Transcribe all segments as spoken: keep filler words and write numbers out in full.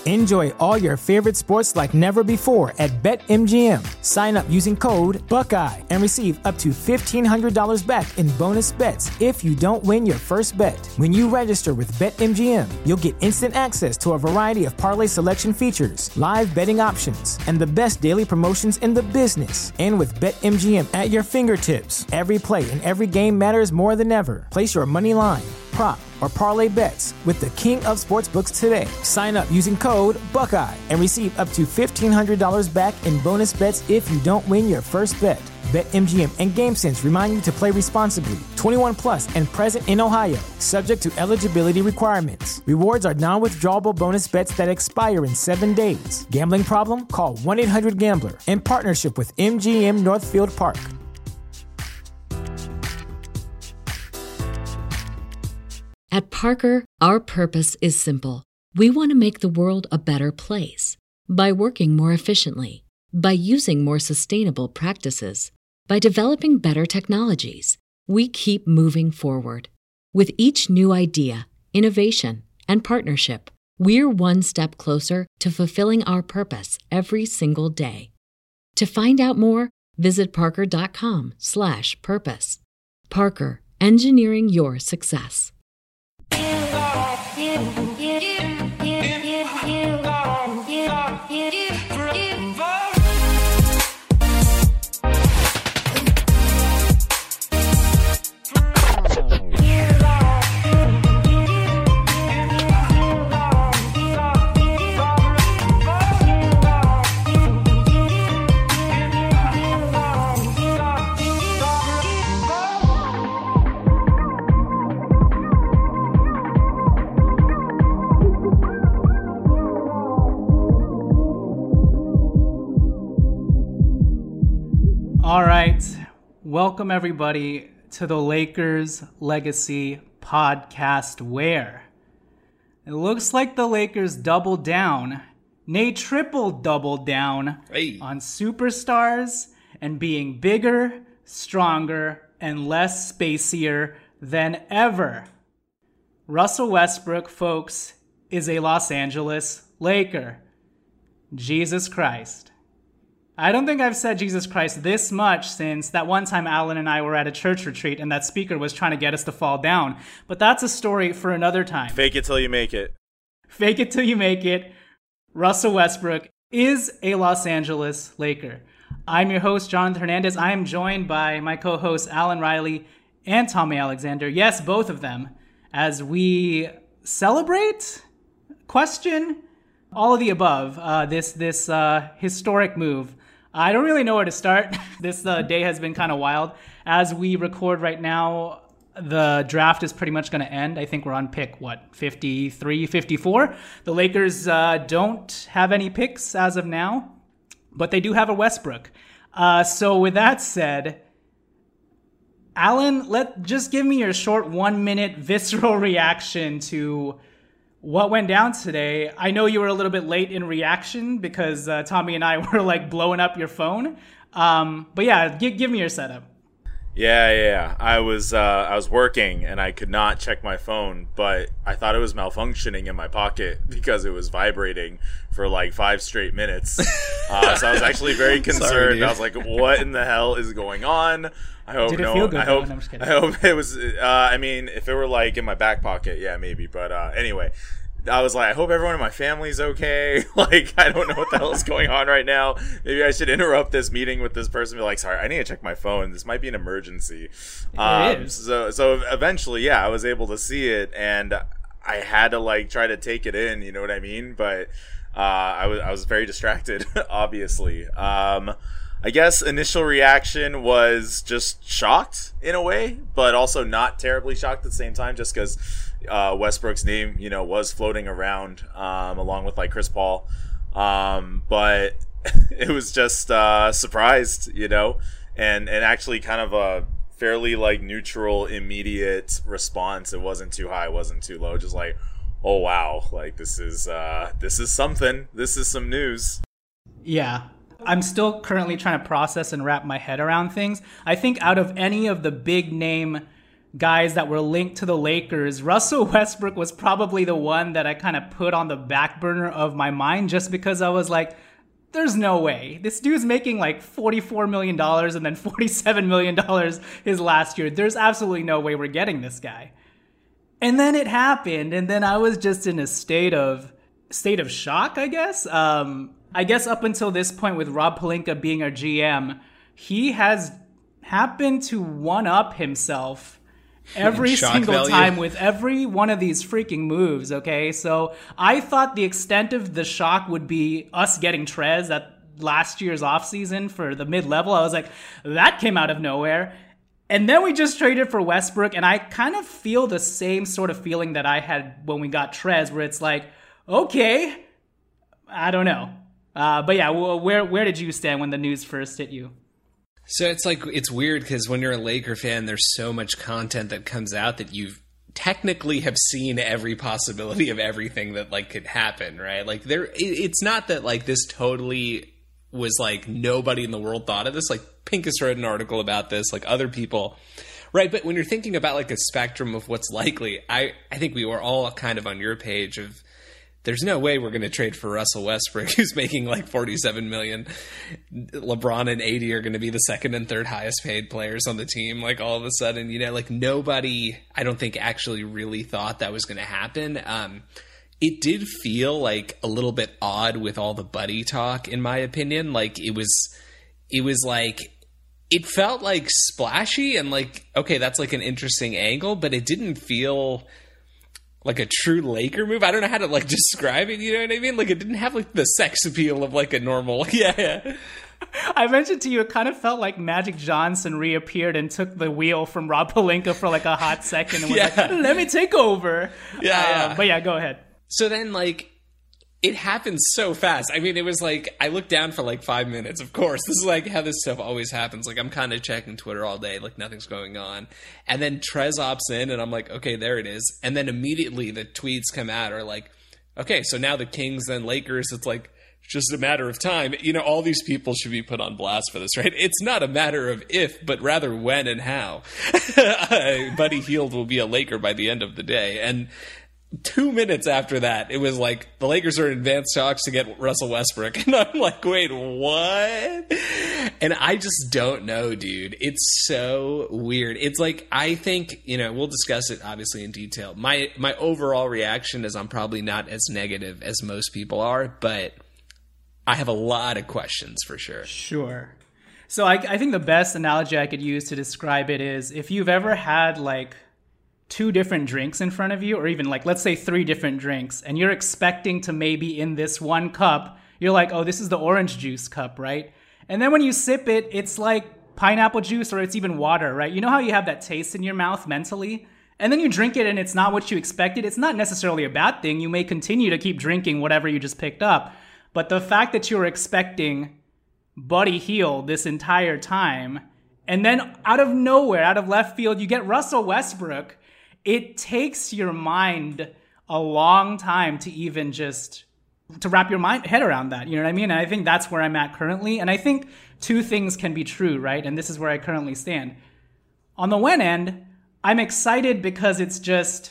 Enjoy all your favorite sports like never before at BetMGM. Sign up using code Buckeye and receive up to fifteen hundred dollars back in bonus bets if you don't win your first bet. When you register with BetMGM, you'll get instant access to a variety of parlay selection features, live betting options, and the best daily promotions in the business. And with BetMGM at your fingertips, every play and every game matters more than ever. Place your money line, prop, or parlay bets with the king of sportsbooks today. Sign up using code Buckeye and receive up to fifteen hundred dollars back in bonus bets if you don't win your first bet. BetMGM and GameSense remind you to play responsibly. twenty-one plus and present in Ohio, subject to eligibility requirements. Rewards are non-withdrawable bonus bets that expire in seven days. Gambling problem? Call one eight hundred gambler in partnership with M G M Northfield Park. At Parker, our purpose is simple. We want to make the world a better place by working more efficiently, by using more sustainable practices, by developing better technologies. We keep moving forward. With each new idea, innovation, and partnership, we're one step closer to fulfilling our purpose every single day. To find out more, visit parker.com slash purpose. Parker, engineering your success. All right, welcome everybody to the Lakers Legacy Podcast, where it looks like the Lakers doubled down, nay triple doubled down hey. on superstars and being bigger, stronger, and less spacier than ever. Russell Westbrook, folks, is a Los Angeles Laker. Jesus Christ. I don't think I've said Jesus Christ this much since that one time Alan and I were at a church retreat and that speaker was trying to get us to fall down. But that's a story for another time. Fake it till you make it. Fake it till you make it. Russell Westbrook is a Los Angeles Laker. I'm your host, Jonathan Hernandez. I am joined by my co-hosts, Alan Riley and Tommy Alexander. Yes, both of them. As we celebrate, question, all of the above, uh, this, this uh, historic move. I don't really know where to start. This uh, day has been kind of wild. As we record right now, the draft is pretty much going to end. I think we're on pick, what, fifty-three, fifty-four? The Lakers uh, don't have any picks as of now, but they do have a Westbrook. Uh, so with that said, Alan, let just give me your short one-minute visceral reaction to what went down today. I know you were a little bit late in reaction because uh, Tommy and I were like blowing up your phone. Um, but yeah, give, give me your setup. Yeah, yeah, yeah. I was uh, I was working and I could not check my phone, but I thought it was malfunctioning in my pocket because it was vibrating for like five straight minutes. Uh, so I was actually very concerned. Sorry, I was like, "What in the hell is going on?" I hope Did it no. feel good? I hope. No, I'm just kidding. I hope it was. Uh, I mean, if it were like in my back pocket, yeah, maybe. But uh, anyway. I was like, I hope everyone in my family's okay. Like, I don't know what the hell is going on right now. Maybe I should interrupt this meeting with this person and be like, sorry, I need to check my phone. This might be an emergency. It um, is. So, so eventually, yeah, I was able to see it, and I had to, like, try to take it in, you know what I mean? But uh, I was I was very distracted, obviously. Um, I guess initial reaction was just shocked in a way, but also not terribly shocked at the same time, just because uh, Westbrook's name, you know, was floating around um, along with like Chris Paul. Um, but it was just uh, surprised, you know, and and actually kind of a fairly like neutral, immediate response. It wasn't too high, it wasn't too low, just like, oh wow, like this is uh, this is something. This is some news. Yeah. I'm still currently trying to process and wrap my head around things. I think out of any of the big name guys that were linked to the Lakers, Russell Westbrook was probably the one that I kind of put on the back burner of my mind, just because I was like, there's no way. This dude's making like forty-four million dollars and then forty-seven million dollars his last year. There's absolutely no way we're getting this guy. And then it happened, and then I was just in a state of state of shock, I guess. Um, I guess up until this point, with Rob Pelinka being our G M, he has happened to one-up himself every single value. time with every one of these freaking moves, okay? So I thought the extent of the shock would be us getting Trez at last year's offseason for the mid-level. I was like, that came out of nowhere. And then we just traded for Westbrook, and I kind of feel the same sort of feeling that I had when we got Trez, where it's like, okay, I don't know. Uh, but yeah, where where did you stand when the news first hit you? So it's like, it's weird because when you're a Laker fan, there's so much content that comes out that you technically have seen every possibility of everything that like could happen, right? Like there, it's not that like this totally was like nobody in the world thought of this. Like Pincus wrote an article about this, like other people, right? But when you're thinking about like a spectrum of what's likely, I, I think we were all kind of on your page of, there's no way we're going to trade for Russell Westbrook, who's making like forty-seven million dollars. LeBron and A D are going to be the second and third highest paid players on the team. Like all of a sudden, you know, like nobody, I don't think actually really thought that was going to happen. Um, it did feel like a little bit odd with all the buddy talk, in my opinion. Like it was, it was like, it felt like splashy and like, okay, that's like an interesting angle, but it didn't feel like a true Laker move. I don't know how to like describe it. You know what I mean? Like it didn't have like the sex appeal of like a normal. Yeah. yeah. I mentioned to you, it kind of felt like Magic Johnson reappeared and took the wheel from Rob Pelinka for like a hot second and was yeah. like, let me take over. Yeah, uh, yeah. But yeah, go ahead. So then like, it happened so fast. I mean, it was like, I looked down for like five minutes. Of course, this is like how this stuff always happens. Like I'm kind of checking Twitter all day, like nothing's going on. And then Trez opts in and I'm like, okay, there it is. And then immediately the tweets come out are like, okay, so now the Kings and Lakers, it's like, it's just a matter of time. You know, all these people should be put on blast for this, right? It's not a matter of if, but rather when and how. Buddy Hield will be a Laker by the end of the day. And two minutes after that, it was like the Lakers are in advanced talks to get Russell Westbrook. And I'm like, wait, what? And I just don't know, dude. It's so weird. It's like, I think, you know, we'll discuss it obviously in detail. My, my overall reaction is I'm probably not as negative as most people are, but I have a lot of questions for sure. Sure. So I, I think the best analogy I could use to describe it is if you've ever had like two different drinks in front of you, or even like, let's say three different drinks, and you're expecting to maybe in this one cup, you're like, oh, this is the orange juice cup, right? And then when you sip it, it's like pineapple juice or it's even water, right? You know how you have that taste in your mouth mentally? And then you drink it and it's not what you expected. It's not necessarily a bad thing. You may continue to keep drinking whatever you just picked up. But the fact that you're expecting Buddy Hield this entire time, and then out of nowhere, out of left field, you get Russell Westbrook, it takes your mind a long time to even just to wrap your mind head around that. You know what I mean? And I think that's where I'm at currently. And I think two things can be true, right? And this is where I currently stand. On the one end, I'm excited because it's just,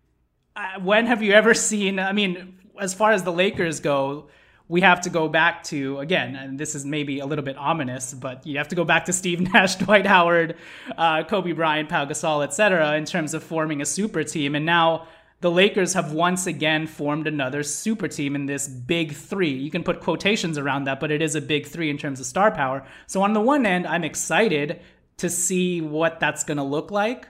uh, when have you ever seen, I mean, as far as the Lakers go, we have to go back to, again, and this is maybe a little bit ominous, but you have to go back to Steve Nash, Dwight Howard, uh, Kobe Bryant, Pau Gasol, et cetera, in terms of forming a super team. And now the Lakers have once again formed another super team in this big three. You can put quotations around that, but it is a big three in terms of star power. So on the one end, I'm excited to see what that's going to look like.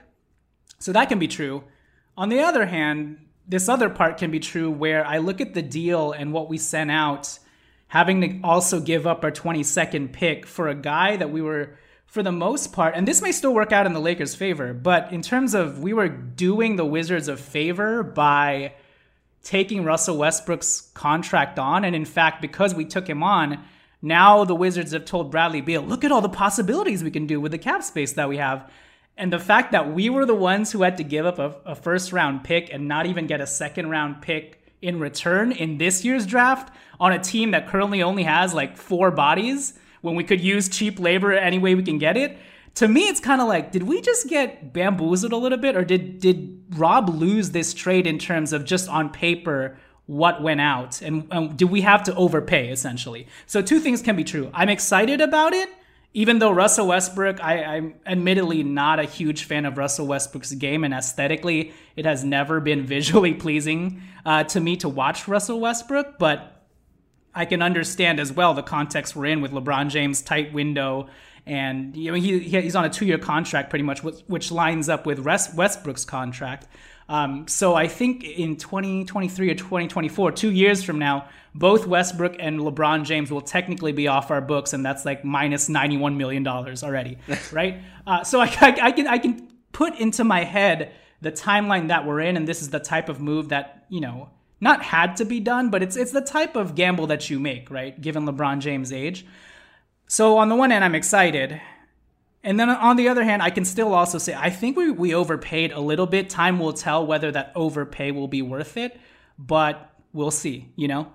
So that can be true. On the other hand, this other part can be true where I look at the deal and what we sent out, having to also give up our twenty-second pick for a guy that we were, for the most part, and this may still work out in the Lakers' favor, but in terms of we were doing the Wizards a favor by taking Russell Westbrook's contract on. And in fact, because we took him on, now the Wizards have told Bradley Beal, look at all the possibilities we can do with the cap space that we have. And the fact that we were the ones who had to give up a, a first round pick and not even get a second round pick in return in this year's draft on a team that currently only has like four bodies when we could use cheap labor any way we can get it, to me, it's kind of like, did we just get bamboozled a little bit, or did did Rob lose this trade in terms of just on paper what went out, and, and did we have to overpay essentially? So two things can be true. I'm excited about it, even though Russell Westbrook, I, I'm admittedly not a huge fan of Russell Westbrook's game, and aesthetically, it has never been visually pleasing uh, to me to watch Russell Westbrook, but I can understand as well the context we're in with LeBron James' tight window, and you know, he he's on a two-year contract pretty much, which, which lines up with Westbrook's contract. Um, so I think in twenty twenty-three or twenty twenty-four, two years from now, both Westbrook and LeBron James will technically be off our books, and that's like minus ninety-one million dollars already, right? Uh, so I, I, I can I can put into my head the timeline that we're in, and this is the type of move that, you know, not had to be done, but it's it's the type of gamble that you make, right? Given LeBron James' age. So on the one hand, I'm excited. And then on the other hand, I can still also say, I think we, we overpaid a little bit. Time will tell whether that overpay will be worth it, but we'll see, you know?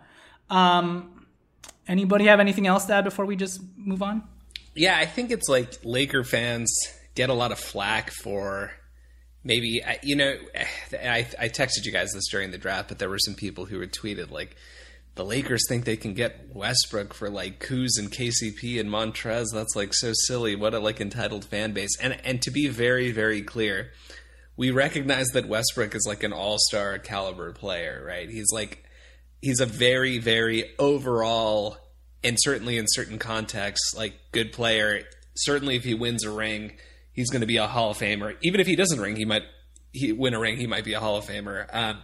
Um, anybody have anything else to add before we just move on? Yeah, I think it's like Laker fans get a lot of flack for maybe, you know, I, I texted you guys this during the draft, but there were some people who had tweeted like, the Lakers think they can get Westbrook for like Kuz and K C P and Montrez. That's like so silly. What a like entitled fan base. And and to be very, very clear, we recognize that Westbrook is like an all-star caliber player, right? He's like, he's a very, very overall, and certainly in certain contexts, like good player. Certainly if he wins a ring, he's going to be a Hall of Famer. Even if he doesn't ring, he might he win a ring, he might be a Hall of Famer. Um,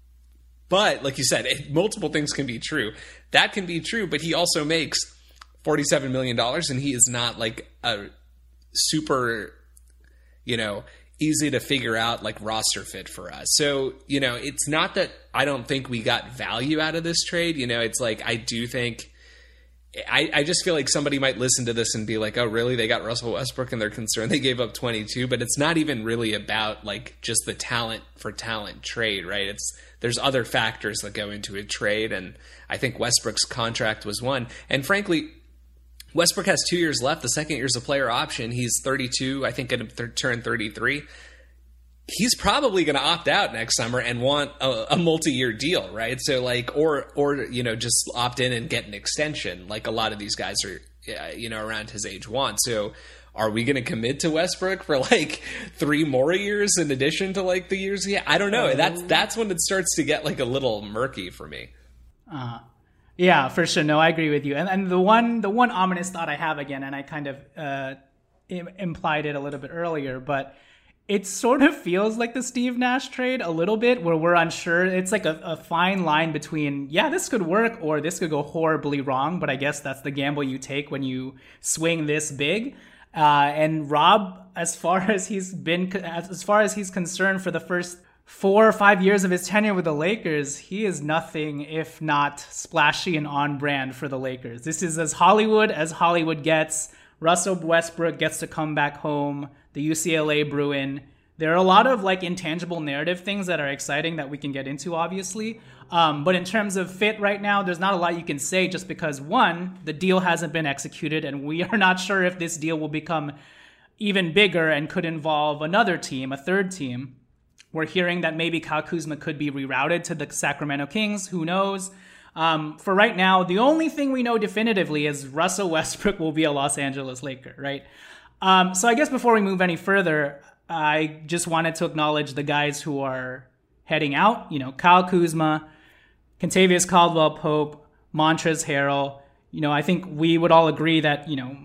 But like you said, it, multiple things can be true. That can be true, but he also makes forty-seven million dollars, and he is not like a super, you know, easy to figure out like roster fit for us. So, you know, it's not that I don't think we got value out of this trade. You know, it's like I do think I, I just feel like somebody might listen to this and be like, oh, really? They got Russell Westbrook and they're concerned they gave up twenty-two, but it's not even really about like just the talent for talent trade, right? It's there's other factors that go into a trade, and I think Westbrook's contract was one. And frankly, Westbrook has two years left. The second year's a player option. He's thirty-two, I think going to turn thirty-three. He's probably going to opt out next summer and want a, a multi-year deal, right? So like, or, or, you know, just opt in and get an extension like a lot of these guys are, you know, around his age want. So are we going to commit to Westbrook for like three more years in addition to like the years? Yeah, I don't know. That's, that's when it starts to get like a little murky for me. Uh, yeah, for sure. No, I agree with you. And, and the one, the one ominous thought I have again, and I kind of uh, im- implied it a little bit earlier, but it sort of feels like the Steve Nash trade a little bit, where we're unsure. It's like a, a fine line between, yeah, this could work or this could go horribly wrong. But I guess that's the gamble you take when you swing this big. Uh, and Rob, as far as he's been, as far as he's concerned for the first four or five years of his tenure with the Lakers, he is nothing if not splashy and on brand for the Lakers. This is as Hollywood as Hollywood gets. Russell Westbrook gets to come back home. The U C L A Bruin. There are a lot of like intangible narrative things that are exciting that we can get into, obviously. Um, but in terms of fit right now, there's not a lot you can say just because, one, the deal hasn't been executed, and we are not sure if this deal will become even bigger and could involve another team, a third team. We're hearing that maybe Kyle Kuzma could be rerouted to the Sacramento Kings. Who knows? Um, for right now, the only thing we know definitively is Russell Westbrook will be a Los Angeles Laker, right? Um, so I guess before we move any further, I just wanted to acknowledge the guys who are heading out. You know, Kyle Kuzma, Kentavious Caldwell-Pope, Montrezl Harrell. You know, I think we would all agree that, you know,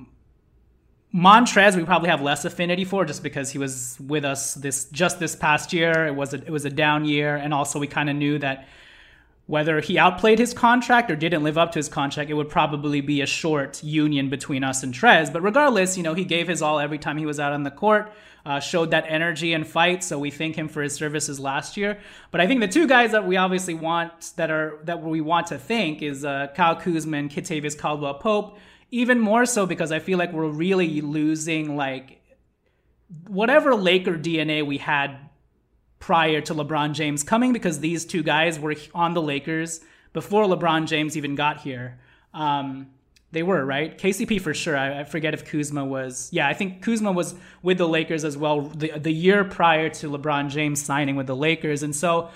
Montrez we probably have less affinity for just because he was with us this just this past year. It was a, it was a down year, and also we kind of knew that whether he outplayed his contract or didn't live up to his contract, it would probably be a short union between us and Trez. But regardless, you know, he gave his all every time he was out on the court, uh, showed that energy and fight. So we thank him for his services last year. But I think the two guys that we obviously want that are that we want to thank is uh, Kyle Kuzma and Kentavious Caldwell-Pope. Even more so because I feel like we're really losing like whatever Laker D N A we had prior to LeBron James coming, because these two guys were on the Lakers before LeBron James even got here. Um, They were, right? K C P for sure. I, I forget if Kuzma was. Yeah, I think Kuzma was with the Lakers as well the, the year prior to LeBron James signing with the Lakers. And so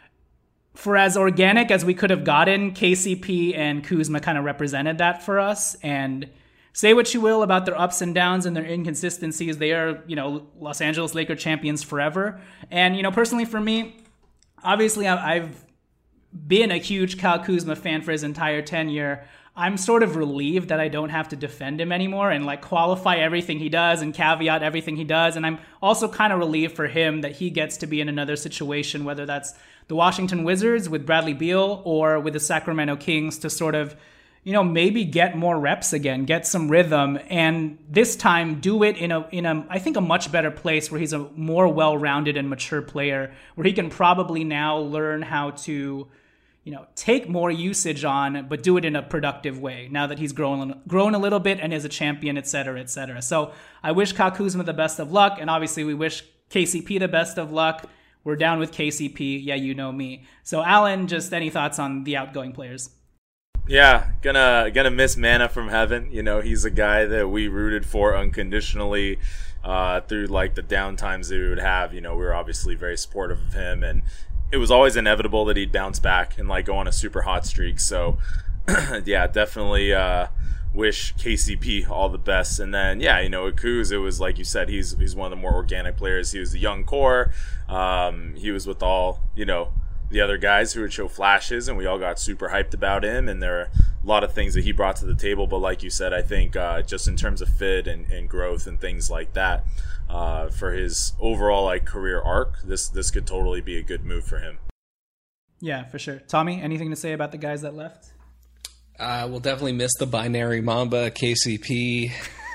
for as organic as we could have gotten, K C P and Kuzma kind of represented that for us. And say what you will about their ups and downs and their inconsistencies, they are, you know, Los Angeles Laker champions forever. And, you know, personally for me, obviously I've been a huge Kyle Kuzma fan for his entire tenure. I'm sort of relieved that I don't have to defend him anymore and like qualify everything he does and caveat everything he does. And I'm also kind of relieved for him that he gets to be in another situation, whether that's the Washington Wizards with Bradley Beal or with the Sacramento Kings, to sort of, you know, maybe get more reps again, get some rhythm, and this time do it in a, in a, I think a much better place where he's a more well-rounded and mature player, where he can probably now learn how to, you know, take more usage on, but do it in a productive way now that he's grown grown a little bit and is a champion, et cetera, et cetera. So I wish Kyle Kuzma the best of luck, and obviously we wish K C P the best of luck. We're down with K C P. Yeah, you know me. So Alan, just any thoughts on the outgoing players? Yeah, gonna gonna miss Manna from Heaven. You know, he's a guy that we rooted for unconditionally uh, through like the down times that we would have. You know, we were obviously very supportive of him, and it was always inevitable that he'd bounce back and like go on a super hot streak. So yeah, definitely uh, wish K C P all the best. And then yeah, you know, at Kuz, it was like you said, he's he's one of the more organic players. He was the young core. Um, he was with all, you know, the other guys who would show flashes, and we all got super hyped about him. And there are a lot of things that he brought to the table. But like you said, I think uh, just in terms of fit and, and growth and things like that, uh, for his overall like career arc, this this could totally be a good move for him. Yeah, for sure. Tommy, anything to say about the guys that left? Uh, we'll definitely miss the binary Mamba, K C P.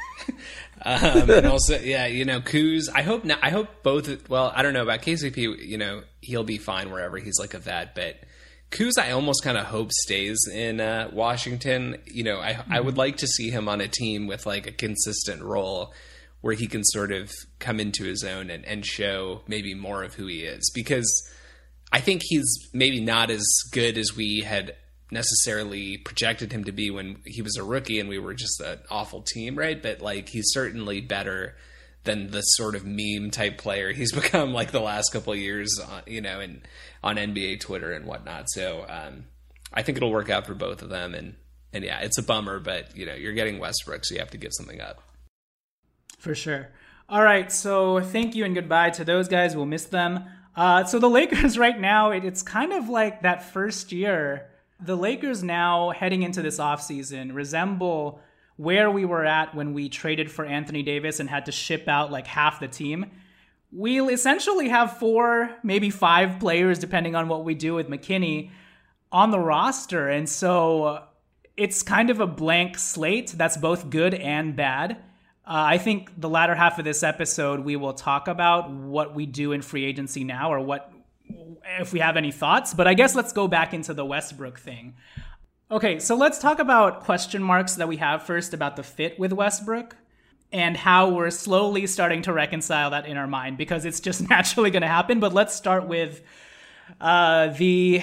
um, and also, yeah, you know, Kuz. I hope not, I hope both. Well, I don't know about K C P. You know, he'll be fine wherever he's like a vet. But Kuz, I almost kind of hope stays in uh, Washington. You know, I mm-hmm. I would like to see him on a team with like a consistent role where he can sort of come into his own and, and show maybe more of who he is, because I think he's maybe not as good as we had necessarily projected him to be when he was a rookie and we were just an awful team, right? But like, he's certainly better than the sort of meme type player he's become like the last couple of years, on, you know, and on N B A Twitter and whatnot. So um, I think it'll work out for both of them. And, and yeah, it's a bummer, but you know, you're getting Westbrook, so you have to give something up. For sure. All right. So thank you and goodbye to those guys. We'll miss them. Uh, so the Lakers right now, it, it's kind of like that first year. The Lakers now heading into this offseason resemble where we were at when we traded for Anthony Davis and had to ship out like half the team. We'll essentially have four, maybe five players, depending on what we do with McKinney, on the roster. And so it's kind of a blank slate that's both good and bad. Uh, I think the latter half of this episode, we will talk about what we do in free agency now, or what, if we have any thoughts. But I guess let's go back into the Westbrook thing. Okay, so let's talk about question marks that we have first about the fit with Westbrook and how we're slowly starting to reconcile that in our mind, because it's just naturally going to happen. But let's start with uh, the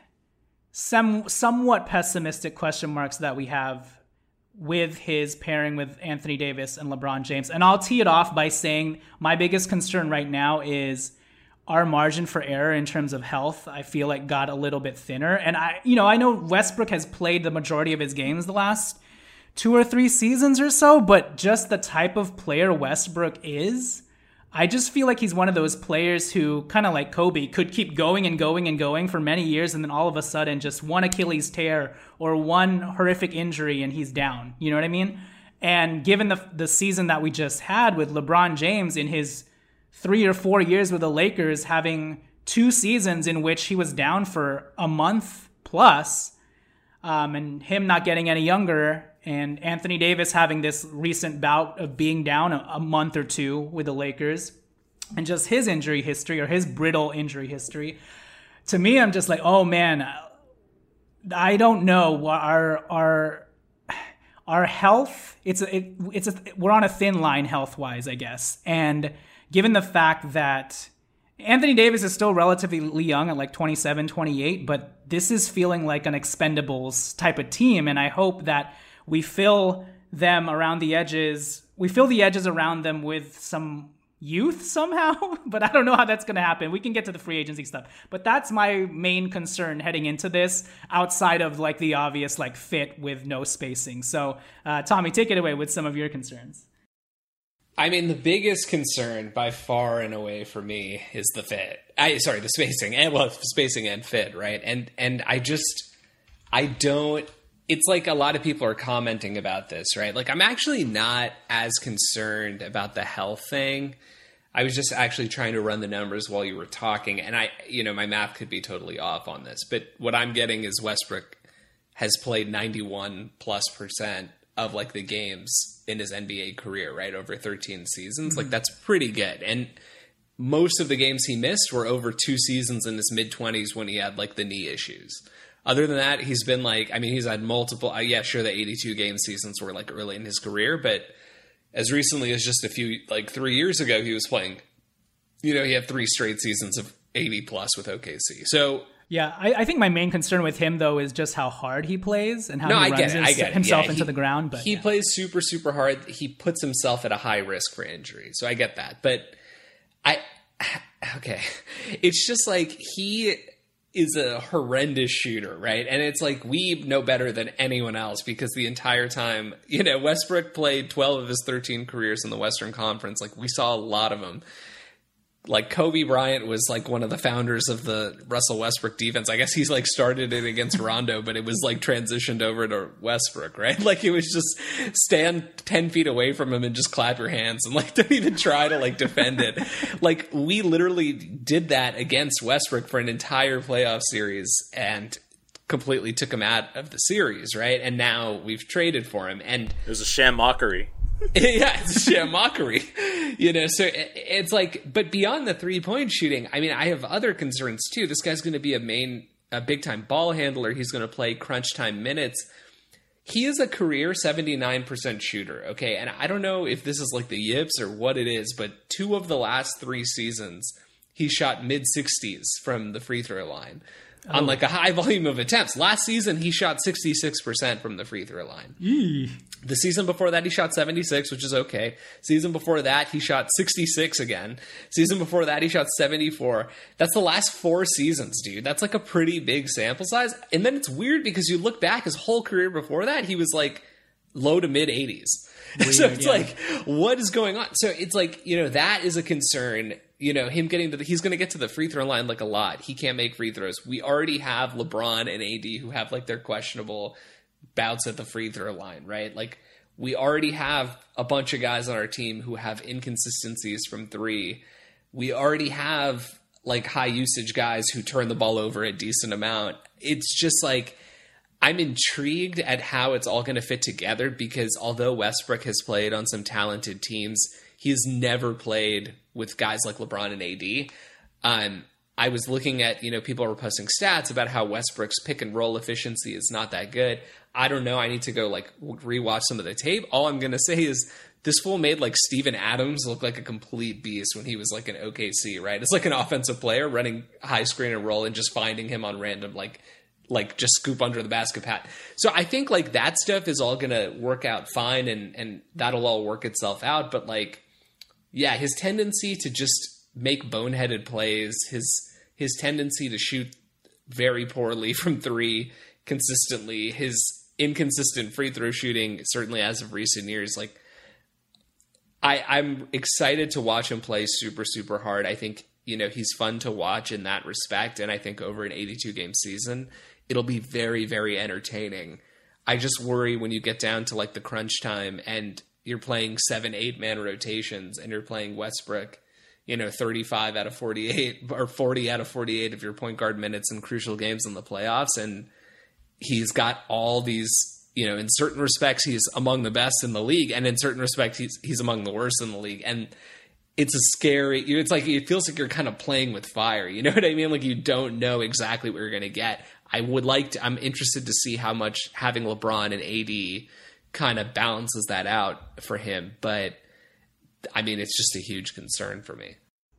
some, somewhat pessimistic question marks that we have with his pairing with Anthony Davis and LeBron James. And I'll tee it off by saying my biggest concern right now is our margin for error in terms of health. I feel like got a little bit thinner. And I, you know, I know Westbrook has played the majority of his games the last two or three seasons or so, but just the type of player Westbrook is, I just feel like he's one of those players who, kind of like Kobe, could keep going and going and going for many years, and then all of a sudden just one Achilles tear or one horrific injury and he's down. You know what I mean? And given the the season that we just had with LeBron James in his three or four years with the Lakers, having two seasons in which he was down for a month plus, um, and him not getting any younger, and Anthony Davis having this recent bout of being down a, a month or two with the Lakers, and just his injury history, or his brittle injury history, to me, I'm just like, oh man, I don't know. Our our our health, it's a, it, it's a, we're on a thin line health wise, I guess, and given the fact that Anthony Davis is still relatively young at like twenty-seven, twenty-eight, but this is feeling like an expendables type of team. And I hope that we fill them around the edges. We fill the edges around them with some youth somehow, but I don't know how that's going to happen. We can get to the free agency stuff, but that's my main concern heading into this, outside of like the obvious like fit with no spacing. So uh, Tommy, take it away with some of your concerns. I mean, the biggest concern by far and away for me is the fit. I sorry, the spacing and well, spacing and fit, right? And and I just I don't. It's like a lot of people are commenting about this, right? Like, I'm actually not as concerned about the health thing. I was just actually trying to run the numbers while you were talking, and I, you know, my math could be totally off on this, but what I'm getting is Westbrook has played ninety-one plus percent of like the games in his N B A career, right? Over thirteen seasons. Mm-hmm. Like, that's pretty good. And most of the games he missed were over two seasons in his mid twenties when he had like the knee issues. Other than that, he's been like, I mean, he's had multiple, uh, yeah, sure, the eighty-two game seasons were like early in his career, but as recently as just a few, like three years ago, he was playing, you know, he had three straight seasons of eighty plus with O K C. So, yeah, I, I think my main concern with him, though, is just how hard he plays and how no, he I runs get it, I get himself yeah, into he, the ground. But he yeah. plays super, super hard. He puts himself at a high risk for injury. So I get that. But I, okay, it's just like he is a horrendous shooter, right? And it's like we know better than anyone else because the entire time, you know, Westbrook played twelve of his thirteen careers in the Western Conference. Like, we saw a lot of them. Like, Kobe Bryant was like one of the founders of the Russell Westbrook defense. I guess he's like started it against Rondo, but it was like transitioned over to Westbrook, right? Like, it was just stand ten feet away from him and just clap your hands and like don't even try to like defend it. Like, we literally did that against Westbrook for an entire playoff series and completely took him out of the series, right? And now we've traded for him, and it was a sham mockery. Yeah, it's a sham mockery, you know, so it's like, but beyond the three point shooting, I mean, I have other concerns too. This guy's going to be a main, a big time ball handler. He's going to play crunch time minutes. He is a career seventy-nine percent shooter. Okay. And I don't know if this is like the yips or what it is, but two of the last three seasons, he shot mid sixties from the free throw line. Oh. On like a high volume of attempts. Last season, he shot sixty-six percent from the free throw line. Eee. The season before that, he shot seventy-six, which is okay. Season before that, he shot sixty-six again. Season before that, he shot seventy-four. That's the last four seasons, dude. That's like a pretty big sample size. And then it's weird because you look back, his whole career before that, he was like low to mid eighties. Weird, so it's yeah. like, what is going on? So it's like, you know, that is a concern. You know, him getting to the, he's going to get to the free throw line like a lot. He can't make free throws. We already have LeBron and A D who have like their questionable bouts at the free throw line, right? Like, we already have a bunch of guys on our team who have inconsistencies from three. We already have like high usage guys who turn the ball over a decent amount. It's just like, I'm intrigued at how it's all going to fit together because although Westbrook has played on some talented teams, he has never played with guys like LeBron and A D. Um, I was looking at, you know, people were posting stats about how Westbrook's pick and roll efficiency is not that good. I don't know. I need to go like rewatch some of the tape. All I'm going to say is this fool made like Steven Adams look like a complete beast when he was like an O K C, right? It's like an offensive player running high screen and roll and just finding him on random, like, like just scoop under the basket pat. So I think like that stuff is all going to work out fine and, and that'll all work itself out. But like, yeah, his tendency to just make boneheaded plays, his, his tendency to shoot very poorly from three consistently, his inconsistent free throw shooting, certainly as of recent years, like I, I'm excited to watch him play super, super hard. I think, you know, he's fun to watch in that respect. And I think over an eighty-two game season, it'll be very, very entertaining. I just worry when you get down to like the crunch time and you're playing seven, eight man rotations and you're playing Westbrook, you know, thirty-five out of forty-eight or forty out of forty-eight of your point guard minutes in crucial games in the playoffs. And he's got all these, you know, in certain respects, he's among the best in the league. And in certain respects, he's, he's among the worst in the league. And it's a scary, it's like, it feels like you're kind of playing with fire. You know what I mean? Like you don't know exactly what you're going to get. I would like to, I'm interested to see how much having LeBron and A D kind of balances that out for him. But I mean, it's just a huge concern for me.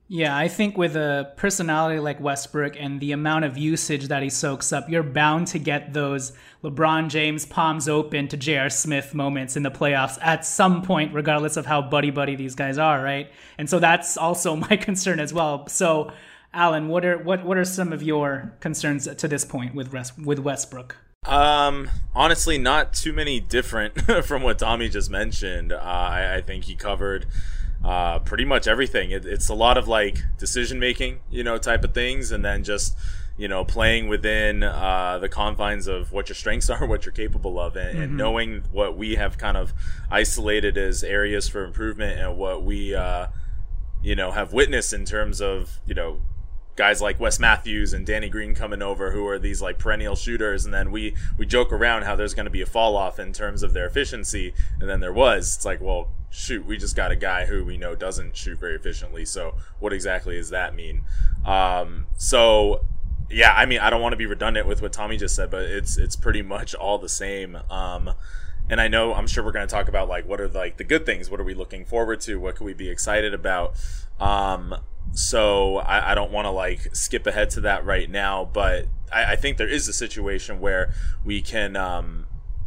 Yeah, I think with a personality like Westbrook and the amount of usage that he soaks up, you're bound to get those LeBron James palms open to J R. Smith moments in the playoffs at some point, regardless of how buddy-buddy these guys are, right? And so that's also my concern as well. So, Alan, what are what, what are some of your concerns to this point with with Westbrook? Um, honestly, not too many different from what Tommy just mentioned. Uh, I, I think he covered uh, pretty much everything. It, it's a lot of like decision making, you know, type of things, and then just, you know, playing within uh, the confines of what your strengths are, what you're capable of, and, mm-hmm. and knowing what we have kind of isolated as areas for improvement, and what we, uh, you know, have witnessed in terms of, you know, guys like Wes Matthews and Danny Green coming over, who are these like perennial shooters, and then we we joke around how there's going to be a fall off in terms of their efficiency, and then there was. It's like, well, shoot, we just got a guy who we know doesn't shoot very efficiently, so what exactly does that mean? Um, so yeah, I mean, I don't want to be redundant with what Tommy just said, but it's it's pretty much all the same. Um, and I know, I'm sure we're going to talk about like what are like the good things, what are we looking forward to, what can we be excited about. Um, So I, I don't want to like skip ahead to that right now, but I, I think there is a situation where we can, um,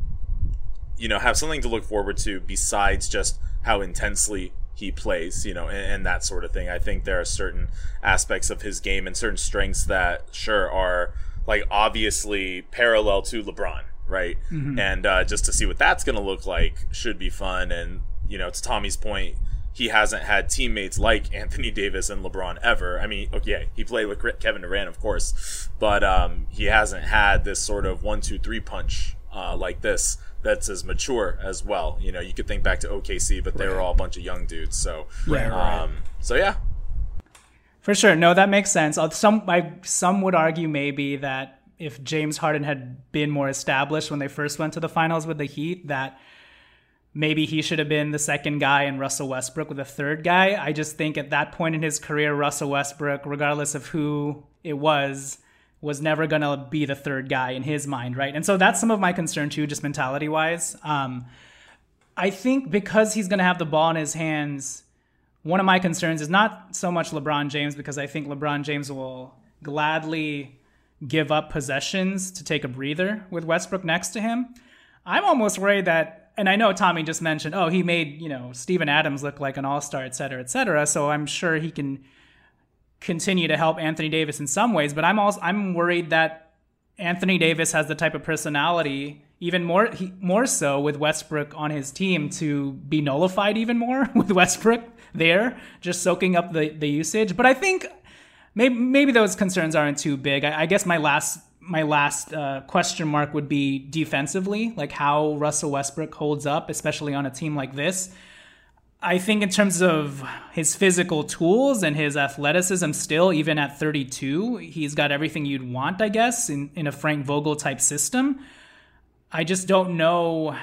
you know, have something to look forward to besides just how intensely he plays, you know, and, and that sort of thing. I think there are certain aspects of his game and certain strengths that sure are like obviously parallel to LeBron, right? Mm-hmm. And uh, just to see what that's going to look like should be fun. And, you know, to Tommy's point, he hasn't had teammates like Anthony Davis and LeBron ever. I mean, okay, he played with Kevin Durant, of course, but um, he hasn't had this sort of one, two, three punch uh, like this that's as mature as well. You know, you could think back to O K C, but they were all a bunch of young dudes. So, right, right. Um, so yeah. For sure. No, that makes sense. Some, I, some would argue maybe that if James Harden had been more established when they first went to the finals with the Heat, that maybe he should have been the second guy and Russell Westbrook with the third guy. I just think at that point in his career, Russell Westbrook, regardless of who it was, was never going to be the third guy in his mind, right? And so that's some of my concern too, just mentality-wise. Um, I think because he's going to have the ball in his hands, one of my concerns is not so much LeBron James, because I think LeBron James will gladly give up possessions to take a breather with Westbrook next to him. I'm almost worried that, and I know Tommy just mentioned, oh, he made, you know, Steven Adams look like an all-star, et cetera, et cetera. So I'm sure he can continue to help Anthony Davis in some ways. But I'm also I'm worried that Anthony Davis has the type of personality, even more he, more so with Westbrook on his team, to be nullified even more with Westbrook there, just soaking up the, the usage. But I think maybe maybe those concerns aren't too big. I, I guess my last my last uh, question mark would be defensively, like how Russell Westbrook holds up, especially on a team like this. I think in terms of his physical tools and his athleticism still, even at thirty-two, he's got everything you'd want, I guess, in, in a Frank Vogel type system. I just don't know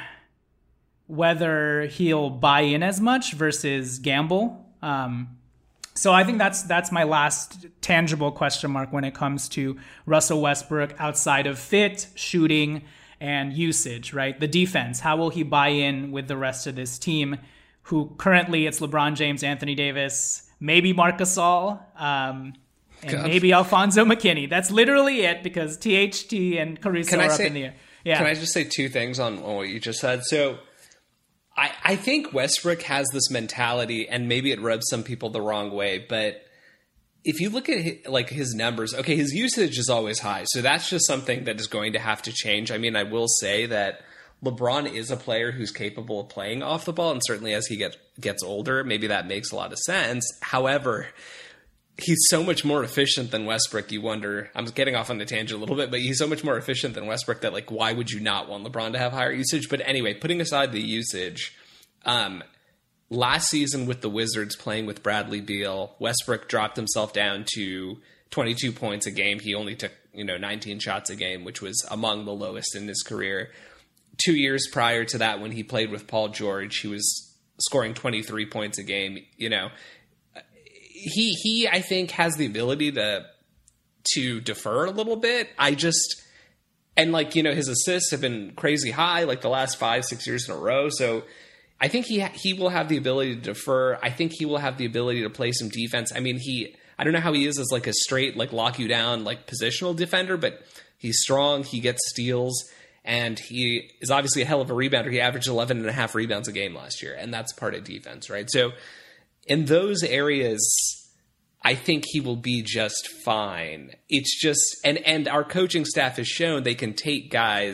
whether he'll buy in as much versus gamble. Um, So I think that's that's my last tangible question mark when it comes to Russell Westbrook outside of fit, shooting, and usage, right? The defense, how will he buy in with the rest of this team, who currently it's LeBron James, Anthony Davis, maybe Marc Gasol, um, and God. maybe Alfonso McKinney. That's literally it, because T H T and Caruso can are I up say, in the air. Yeah. Can I just say two things on, on what you just said? So I, I think Westbrook has this mentality, and maybe it rubs some people the wrong way, but if you look at his, like his numbers, okay, his usage is always high, so that's just something that is going to have to change. I mean, I will say that LeBron is a player who's capable of playing off the ball, and certainly as he gets gets older, maybe that makes a lot of sense. However, he's so much more efficient than Westbrook. You wonder, I'm getting off on the tangent a little bit, but he's so much more efficient than Westbrook that, like, why would you not want LeBron to have higher usage? But anyway, putting aside the usage, um, last season with the Wizards playing with Bradley Beal, Westbrook dropped himself down to twenty-two points a game. He only took, you know, nineteen shots a game, which was among the lowest in his career. Two years prior to that, when he played with Paul George, he was scoring twenty-three points a game. You know, he he I think has the ability to to defer a little bit. I just and like you know his assists have been crazy high like the last five six years in a row. So I think he ha- he will have the ability to defer. I think he will have the ability to play some defense. I mean, he I don't know how he is as like a straight like lock you down like positional defender, but he's strong. He gets steals, and he is obviously a hell of a rebounder. He averaged eleven and a half rebounds a game last year, and that's part of defense, right? So in those areas, I think he will be just fine. It's just and and our coaching staff has shown they can take guys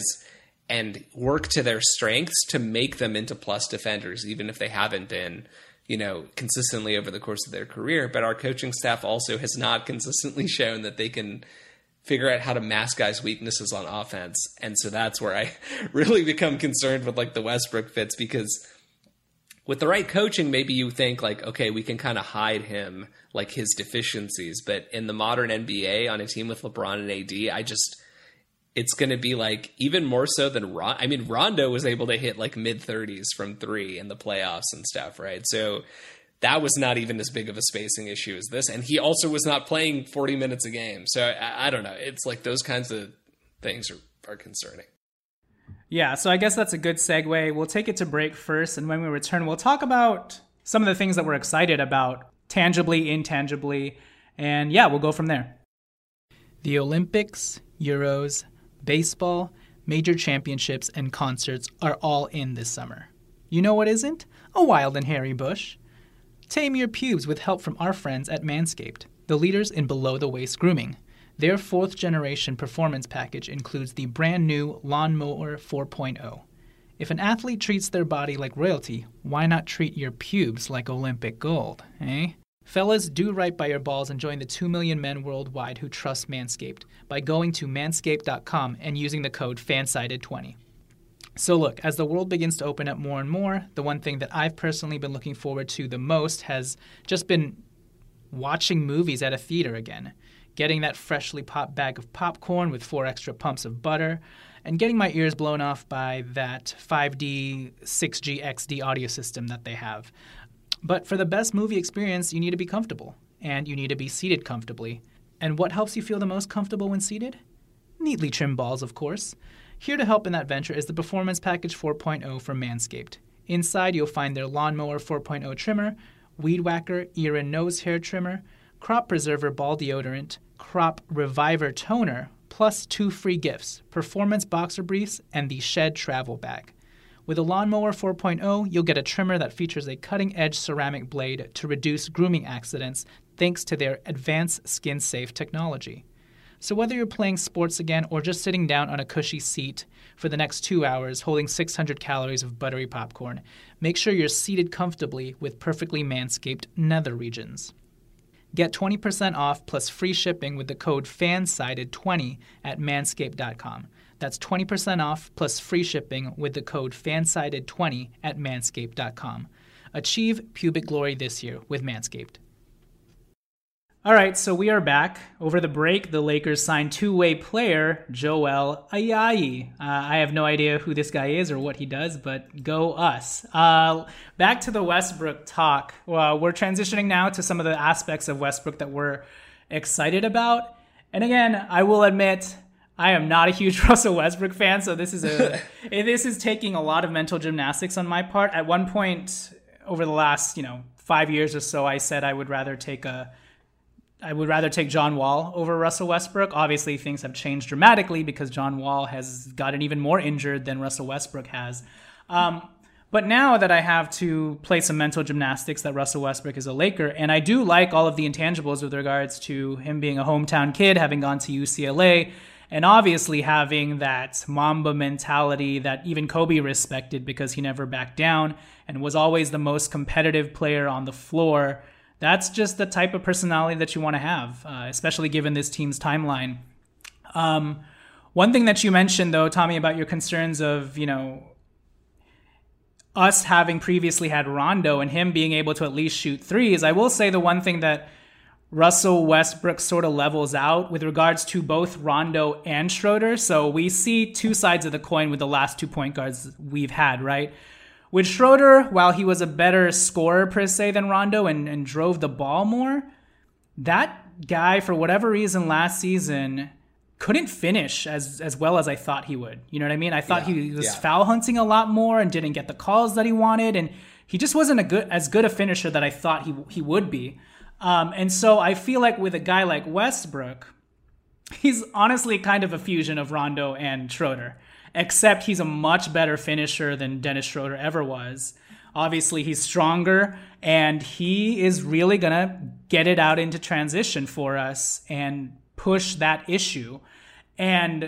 and work to their strengths to make them into plus defenders, even if they haven't been, you know, consistently over the course of their career. But our coaching staff also has not consistently shown that they can figure out how to mask guys' weaknesses on offense. And so that's where I really become concerned with like the Westbrook fits, because with the right coaching, maybe you think like, okay, we can kind of hide him, like his deficiencies. But in the modern N B A on a team with LeBron and A D, I just, it's going to be like even more so than Ron. I mean, Rondo was able to hit like mid thirties from three in the playoffs and stuff, right? So that was not even as big of a spacing issue as this. And he also was not playing forty minutes a game. So I, I don't know. It's like those kinds of things are, are concerning. Yeah, so I guess that's a good segue. We'll take it to break first. And when we return, we'll talk about some of the things that we're excited about, tangibly, intangibly. And yeah, we'll go from there. The Olympics, Euros, baseball, major championships, and concerts are all in this summer. You know what isn't? A wild and hairy bush. Tame your pubes with help from our friends at Manscaped, the leaders in below-the-waist grooming. Their fourth-generation performance package includes the brand-new Lawnmower four point oh. If an athlete treats their body like royalty, why not treat your pubes like Olympic gold, eh? Fellas, do right by your balls and join the two million men worldwide who trust Manscaped by going to manscaped dot com and using the code fansided twenty. So look, as the world begins to open up more and more, the one thing that I've personally been looking forward to the most has just been watching movies at a theater again, getting that freshly popped bag of popcorn with four extra pumps of butter, and getting my ears blown off by that five D, six G X D audio system that they have. But for the best movie experience, you need to be comfortable, and you need to be seated comfortably. And what helps you feel the most comfortable when seated? Neatly trimmed balls, of course. Here to help in that venture is the Performance Package four point oh from Manscaped. Inside, you'll find their Lawnmower four point oh trimmer, Weed Whacker ear and nose hair trimmer, Crop Preserver ball deodorant, Crop Reviver toner, plus two free gifts, Performance Boxer Briefs and the Shed Travel Bag. With a Lawnmower four point oh, you'll get a trimmer that features a cutting-edge ceramic blade to reduce grooming accidents thanks to their advanced skin-safe technology. So whether you're playing sports again or just sitting down on a cushy seat for the next two hours holding six hundred calories of buttery popcorn, make sure you're seated comfortably with perfectly manscaped nether regions. Get twenty percent off plus free shipping with the code fansided twenty at manscaped dot com. That's twenty percent off plus free shipping with the code fansided twenty at manscaped dot com. Achieve pubic glory this year with Manscaped. All right, so we are back. Over the break, the Lakers signed two-way player Joel Ayayi. Uh, I have no idea who this guy is or what he does, but go us. Uh, back to the Westbrook talk. Well, we're transitioning now to some of the aspects of Westbrook that we're excited about. And again, I will admit, I am not a huge Russell Westbrook fan, so this is a this is taking a lot of mental gymnastics on my part. At one point over the last, you know, five years or so, I said I would rather take a I would rather take John Wall over Russell Westbrook. Obviously, things have changed dramatically because John Wall has gotten even more injured than Russell Westbrook has. Um, but now that I have to play some mental gymnastics that Russell Westbrook is a Laker, and I do like all of the intangibles with regards to him being a hometown kid, having gone to U C L A, and obviously having that Mamba mentality that even Kobe respected because he never backed down and was always the most competitive player on the floor. That's just the type of personality that you want to have, uh, especially given this team's timeline. Um, one thing that you mentioned, though, Tommy, about your concerns of, you know, us having previously had Rondo and him being able to at least shoot threes, I will say the one thing that Russell Westbrook sort of levels out with regards to both Rondo and Schroeder. So we see two sides of the coin with the last two point guards we've had, right? With Schroeder, while he was a better scorer per se than Rondo and, and drove the ball more, that guy, for whatever reason last season, couldn't finish as as well as I thought he would. You know what I mean? I thought yeah, he was yeah. foul hunting a lot more and didn't get the calls that he wanted, and he just wasn't a good as good a finisher that I thought he he would be. Um, and so I feel like with a guy like Westbrook, he's honestly kind of a fusion of Rondo and Schroeder, except he's a much better finisher than Dennis Schroeder ever was. Obviously, he's stronger, and he is really going to get it out into transition for us and push that issue. And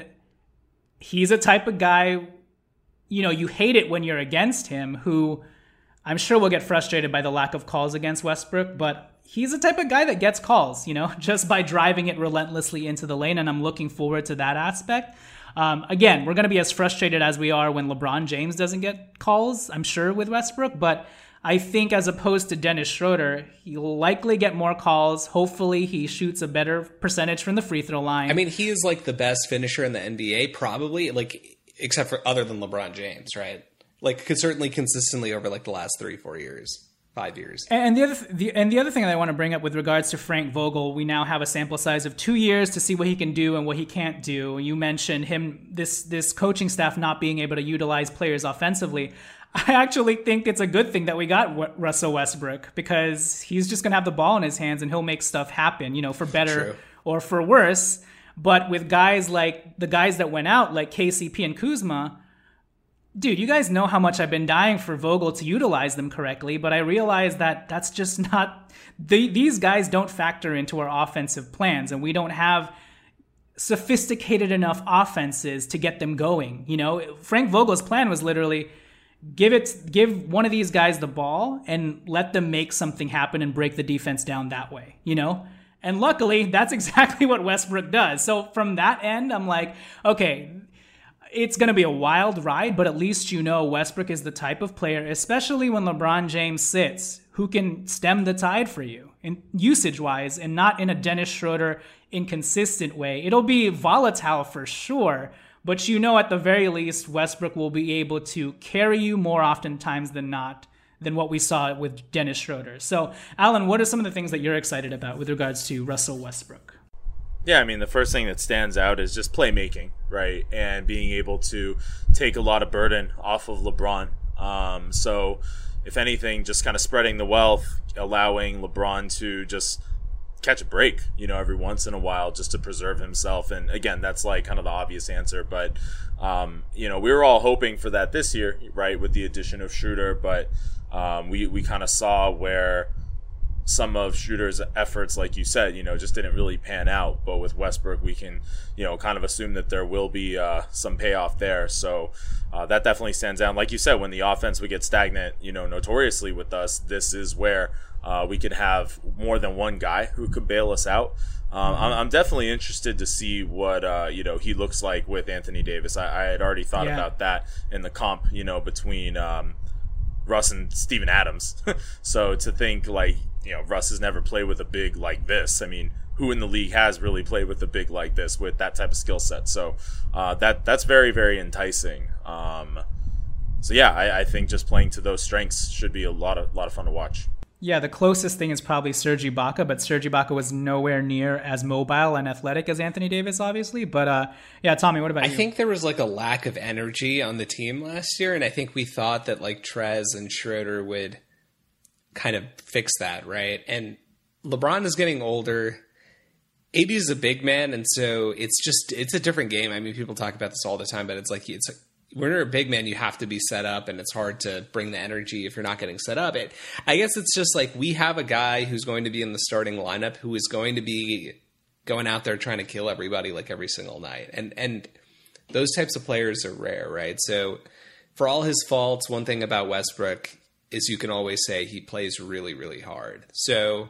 he's a type of guy, you know, you hate it when you're against him, who I'm sure will get frustrated by the lack of calls against Westbrook, but he's the type of guy that gets calls, you know, just by driving it relentlessly into the lane, and I'm looking forward to that aspect. Um, again, we're going to be as frustrated as we are when LeBron James doesn't get calls, I'm sure, with Westbrook, but I think as opposed to Dennis Schroeder, he'll likely get more calls. Hopefully he shoots a better percentage from the free throw line. I mean, he is like the best finisher in the N B A, probably, like, except for other than LeBron James, right? Like, could certainly consistently over like the last three, four years, five years. And the other, th- the, and the other thing that I want to bring up with regards to Frank Vogel, we now have a sample size of two years to see what he can do and what he can't do. You mentioned him, this this coaching staff not being able to utilize players offensively. I actually think it's a good thing that we got w- Russell Westbrook, because he's just going to have the ball in his hands and he'll make stuff happen, you know, for better True. or for worse. But with guys like the guys that went out, like K C P and Kuzma, dude, you guys know how much I've been dying for Vogel to utilize them correctly, but I realize that that's just not... The, these guys don't factor into our offensive plans, and we don't have sophisticated enough offenses to get them going. You know, Frank Vogel's plan was literally give it, give one of these guys the ball and let them make something happen and break the defense down that way, you know? And luckily, that's exactly what Westbrook does. So from that end, I'm like, okay, it's going to be a wild ride, but at least you know Westbrook is the type of player, especially when LeBron James sits, who can stem the tide for you in usage-wise and not in a Dennis Schroeder inconsistent way. It'll be volatile for sure, but you know at the very least Westbrook will be able to carry you more oftentimes than not than what we saw with Dennis Schroeder. So, Alan, what are some of the things that you're excited about with regards to Russell Westbrook? Yeah, I mean, the first thing that stands out is just playmaking, right? And being able to take a lot of burden off of LeBron. Um, so, if anything, just kind of spreading the wealth, allowing LeBron to just catch a break, you know, every once in a while just to preserve himself. And again, that's like kind of the obvious answer. But, um, you know, we were all hoping for that this year, right, with the addition of Schroeder. But um, we, we kind of saw where some of Schroeder's efforts, like you said, you know, just didn't really pan out. But with Westbrook, we can, you know, kind of assume that there will be uh, some payoff there. So uh, that definitely stands out. Like you said, when the offense would get stagnant, you know, notoriously with us, this is where uh, we could have more than one guy who could bail us out. Um, I'm, I'm definitely interested to see what, uh, you know, he looks like with Anthony Davis. I, I had already thought Yeah. about that in the comp, you know, between um, Russ and Steven Adams. So to think like, you know, Russ has never played with a big like this. I mean, who in the league has really played with a big like this with that type of skill set? So uh, that that's very, very enticing. Um, so yeah, I, I think just playing to those strengths should be a lot of lot of fun to watch. Yeah, the closest thing is probably Serge Ibaka, but Serge Ibaka was nowhere near as mobile and athletic as Anthony Davis, obviously. But uh, yeah, Tommy, what about I you? think there was like a lack of energy on the team last year, and I think we thought that like Trez and Schroeder would kind of fix that, right? And LeBron is getting older. A D is a big man, and so it's just it's a different game. I mean, people talk about this all the time, but it's like it's when you're a big man, you have to be set up, and it's hard to bring the energy if you're not getting set up. It, I guess it's just like we have a guy who's going to be in the starting lineup who is going to be going out there trying to kill everybody like every single night, and and those types of players are rare, right? So for all his faults, one thing about Westbrook is you can always say he plays really, really hard. So,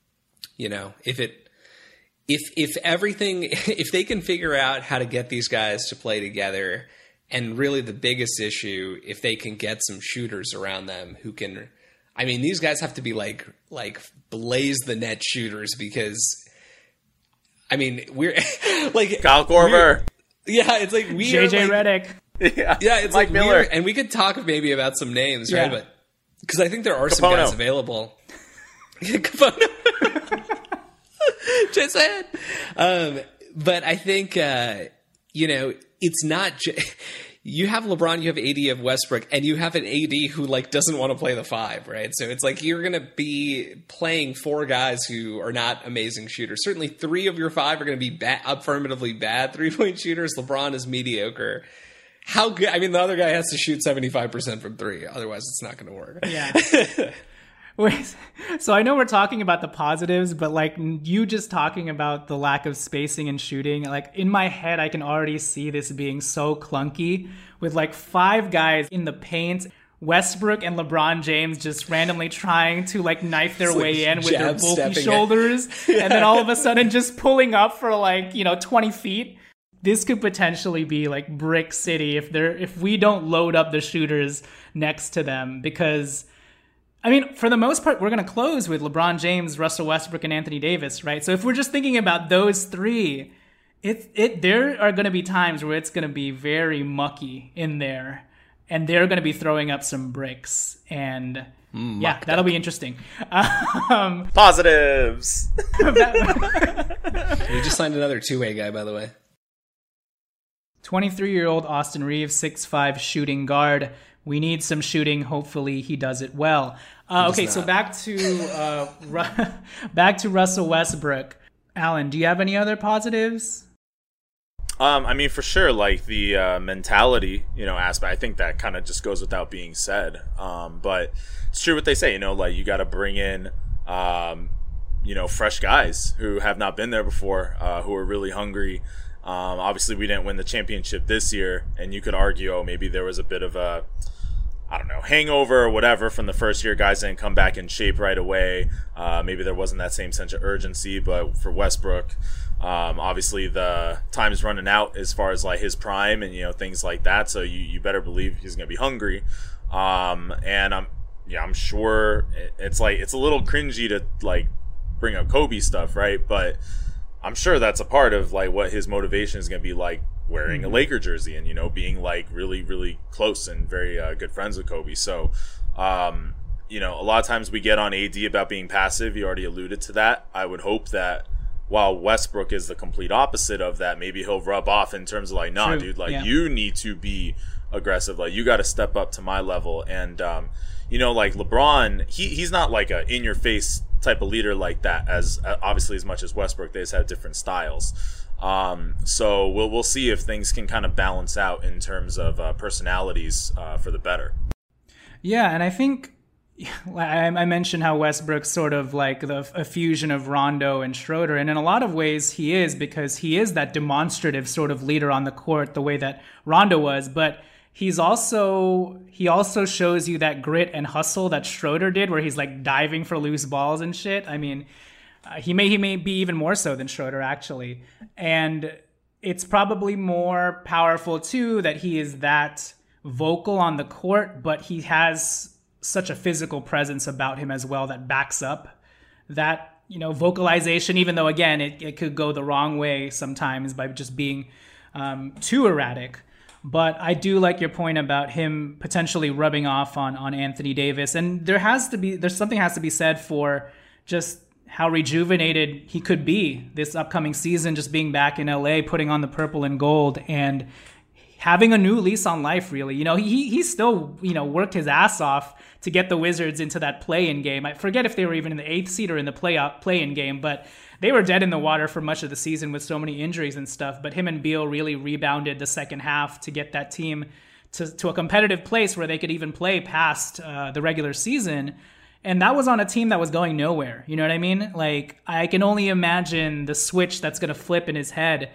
you know, if it, if, if everything, if they can figure out how to get these guys to play together, and really the biggest issue, if they can get some shooters around them who can, I mean, these guys have to be like, like blaze the net shooters because, I mean, we're like Kyle Korver. Yeah. It's like we J J are like, Redick. Yeah, yeah, it's Mike like Miller. weird, and we could talk maybe about some names, Yeah. right? But because I think there are some Capono. guys available. Capono. Just saying. Um, but I think, uh, you know, it's not ju- you have LeBron, you have A D, you have Westbrook, and you have an A D who like doesn't want to play the five, right? So it's like you're going to be playing four guys who are not amazing shooters. Certainly three of your five are going to be ba- affirmatively bad three-point shooters. LeBron is mediocre. How good? I mean, the other guy has to shoot seventy-five percent from three. Otherwise, it's not going to work. Yeah. Wait, so I know we're talking about the positives, but like you just talking about the lack of spacing and shooting, like in my head, I can already see this being so clunky with like five guys in the paint, Westbrook and LeBron James just randomly trying to like knife their It's way like in with their bulky jab-stepping shoulders, Yeah. and then all of a sudden just pulling up for like, you know, twenty feet. This could potentially be like Brick City if they're if we don't load up the shooters next to them, because I mean, for the most part, we're going to close with LeBron James, Russell Westbrook, and Anthony Davis, right? So if we're just thinking about those three, it it there are going to be times where it's going to be very mucky in there, and they're going to be throwing up some bricks, and mm, yeah, that'll be interesting. Um, Positives. We just signed another two-way guy, by the way. twenty-three-year-old Austin Reeves, six five shooting guard. We need some shooting. Hopefully he does it well. Uh, okay, so back to uh, Ru- back to Russell Westbrook. Alan, do you have any other positives? Um, I mean, for sure, like the uh, mentality, you know, aspect. I think that kind of just goes without being said. Um, but it's true what they say, you know, like you got to bring in, um, you know, fresh guys who have not been there before, uh, who are really hungry. Um, obviously, we didn't win the championship this year, and you could argue, oh, maybe there was a bit of a, I don't know, hangover or whatever from the first year. Guys didn't come back in shape right away. Uh, maybe there wasn't that same sense of urgency. But for Westbrook, um, obviously the time's running out as far as like his prime and you know things like that. So you, you better believe he's gonna be hungry. Um, and I'm yeah I'm sure it's like it's a little cringy to like bring up Kobe stuff, right? But I'm sure that's a part of like what his motivation is going to be like wearing mm-hmm. a Laker jersey and, you know, being like really, really close and very uh, good friends with Kobe. So, um, you know, a lot of times we get on A D about being passive. You already alluded to that. I would hope that while Westbrook is the complete opposite of that, maybe he'll rub off in terms of like, nah, True. dude, like yeah. you need to be aggressive. Like you got to step up to my level. And, um, you know, like LeBron, he he's not like a in your face type of leader like that, as uh, obviously as much as Westbrook. They just have different styles. Um, so we'll we'll see if things can kind of balance out in terms of uh, personalities uh, for the better. Yeah, and I think I, I mentioned how Westbrook's sort of like the a fusion of Rondo and Schroeder, and in a lot of ways he is, because he is that demonstrative sort of leader on the court, the way that Rondo was, but He's also he also shows you that grit and hustle that Schroeder did, where he's like diving for loose balls and shit. I mean, uh, he may he may be even more so than Schroeder actually, and it's probably more powerful too that he is that vocal on the court, but he has such a physical presence about him as well that backs up that, you know, vocalization. Even though again it, it could go the wrong way sometimes by just being um, too erratic. But I do like your point about him potentially rubbing off on, on Anthony Davis. And there has to be, there's something has to be said for just how rejuvenated he could be this upcoming season, just being back in L A, putting on the purple and gold and having a new lease on life, really. You know, he he still, you know, worked his ass off to get the Wizards into that play-in game. I forget if they were even in the eighth seed or in the play play-in game, but they were dead in the water for much of the season with so many injuries and stuff. But him and Beal really rebounded the second half to get that team to, to a competitive place where they could even play past uh, the regular season. And that was on a team that was going nowhere. You know what I mean? Like, I can only imagine the switch that's going to flip in his head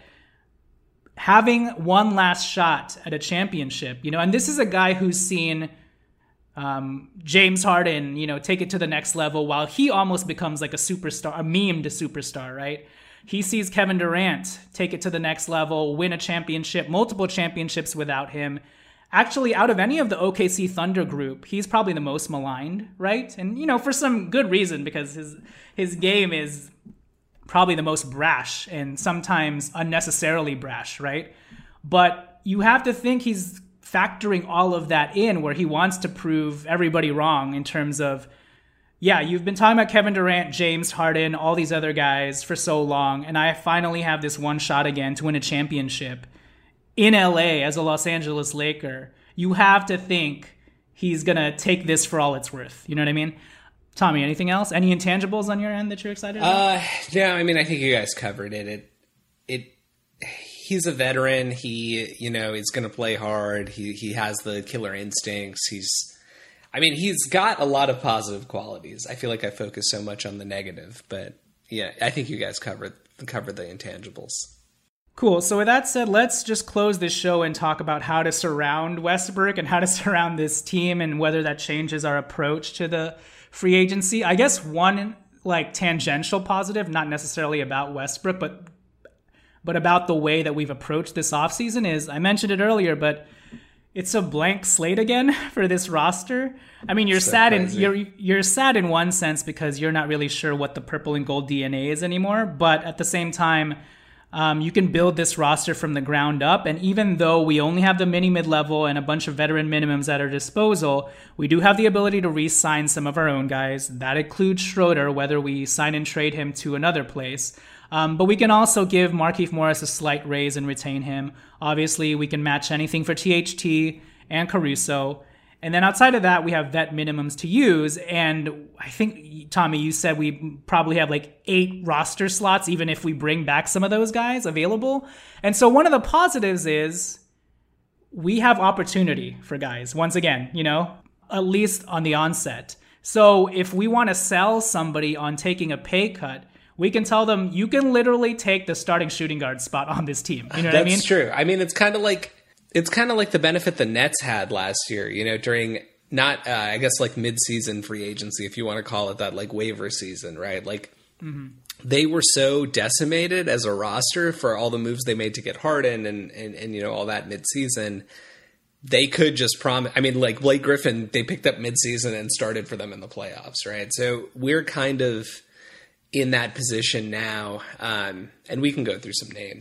having one last shot at a championship, you know. And this is a guy who's seen Um, James Harden, you know, take it to the next level while he almost becomes like a superstar, a memed superstar, right? He sees Kevin Durant take it to the next level, win a championship, multiple championships without him. Actually, out of any of the O K C Thunder group, he's probably the most maligned, right? And, you know, for some good reason, because his his game is probably the most brash and sometimes unnecessarily brash, right? But you have to think he's factoring all of that in, where he wants to prove everybody wrong in terms of yeah, you've been talking about Kevin Durant, James Harden, all these other guys for so long, and I finally have this one shot again to win a championship in L A as a Los Angeles Laker. You have to think he's going to take this for all it's worth. You know what I mean? Tommy, anything else? Any intangibles on your end that you're excited about? Uh, no, I mean, I think you guys covered it. It, it, he's a veteran. He, you know, he's going to play hard. He, he has the killer instincts. He's, I mean, he's got a lot of positive qualities. I feel like I focus so much on the negative, but yeah, I think you guys covered, covered the intangibles. Cool. So with that said, let's just close this show and talk about how to surround Westbrook and how to surround this team and whether that changes our approach to the free agency. I guess one like tangential positive, not necessarily about Westbrook, but but about the way that we've approached this offseason is, I mentioned it earlier, but it's a blank slate again for this roster. I mean, you're so sad in you're you're sad in one sense because you're not really sure what the purple and gold D N A is anymore, but at the same time, Um, you can build this roster from the ground up. And even though we only have the mini mid-level and a bunch of veteran minimums at our disposal, we do have the ability to re-sign some of our own guys. That includes Schroeder, whether we sign and trade him to another place. Um, but we can also give Markieff Morris a slight raise and retain him. Obviously, we can match anything for T H T and Caruso. And then outside of that, we have vet minimums to use. And I think, Tommy, you said we probably have like eight roster slots, even if we bring back some of those guys available. And so one of the positives is we have opportunity for guys, once again, you know, at least on the onset. So if we want to sell somebody on taking a pay cut, we can tell them, you can literally take the starting shooting guard spot on this team. You know what That's I mean? That's true. I mean, it's kind of like, It's kind of like the benefit the Nets had last year, you know, during not, uh, I guess, like mid-season free agency, if you want to call it that, like waiver season, right? Like mm-hmm. They were so decimated as a roster for all the moves they made to get Harden and, and, and you know, all that mid-season. They could just promise, I mean, like Blake Griffin, they picked up mid-season and started for them in the playoffs, right? So we're kind of in that position now, um, and we can go through some names.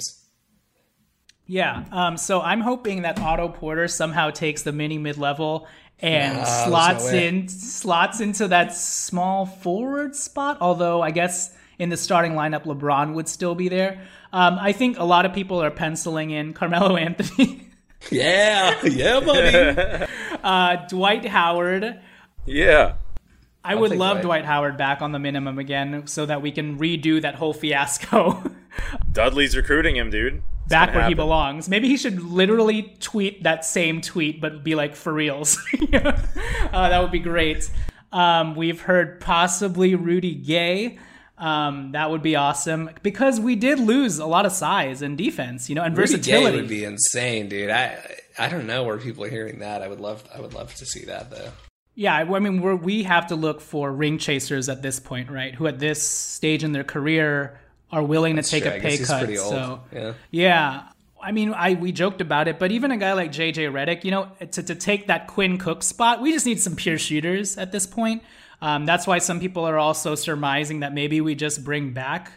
Yeah, um, so I'm hoping that Otto Porter somehow takes the mini mid-level and yeah, slots no in slots into that small forward spot, although I guess in the starting lineup, LeBron would still be there. Um, I think a lot of people are penciling in Carmelo Anthony. yeah, yeah, buddy. uh, Dwight Howard. Yeah. I I'll would love Dwight. Dwight Howard back on the minimum again so that we can redo that whole fiasco. Dudley's recruiting him, dude. It's back where happen. He belongs. Maybe he should literally tweet that same tweet, but be like, for reals. uh, that would be great. Um, we've heard possibly Rudy Gay. Um, that would be awesome because we did lose a lot of size and defense, you know, and Rudy versatility. Gay would be insane, dude. I I don't know where people are hearing that. I would love I would love to see that though. Yeah, I mean, we're, we have to look for ring chasers at this point, right? Who at this stage in their career are willing That's to take true. a pay cut. So yeah. yeah, I mean, I we joked about it, but even a guy like J J Redick, you know, to to take that Quinn Cook spot, we just need some pure shooters at this point. Um, that's why some people are also surmising that maybe we just bring back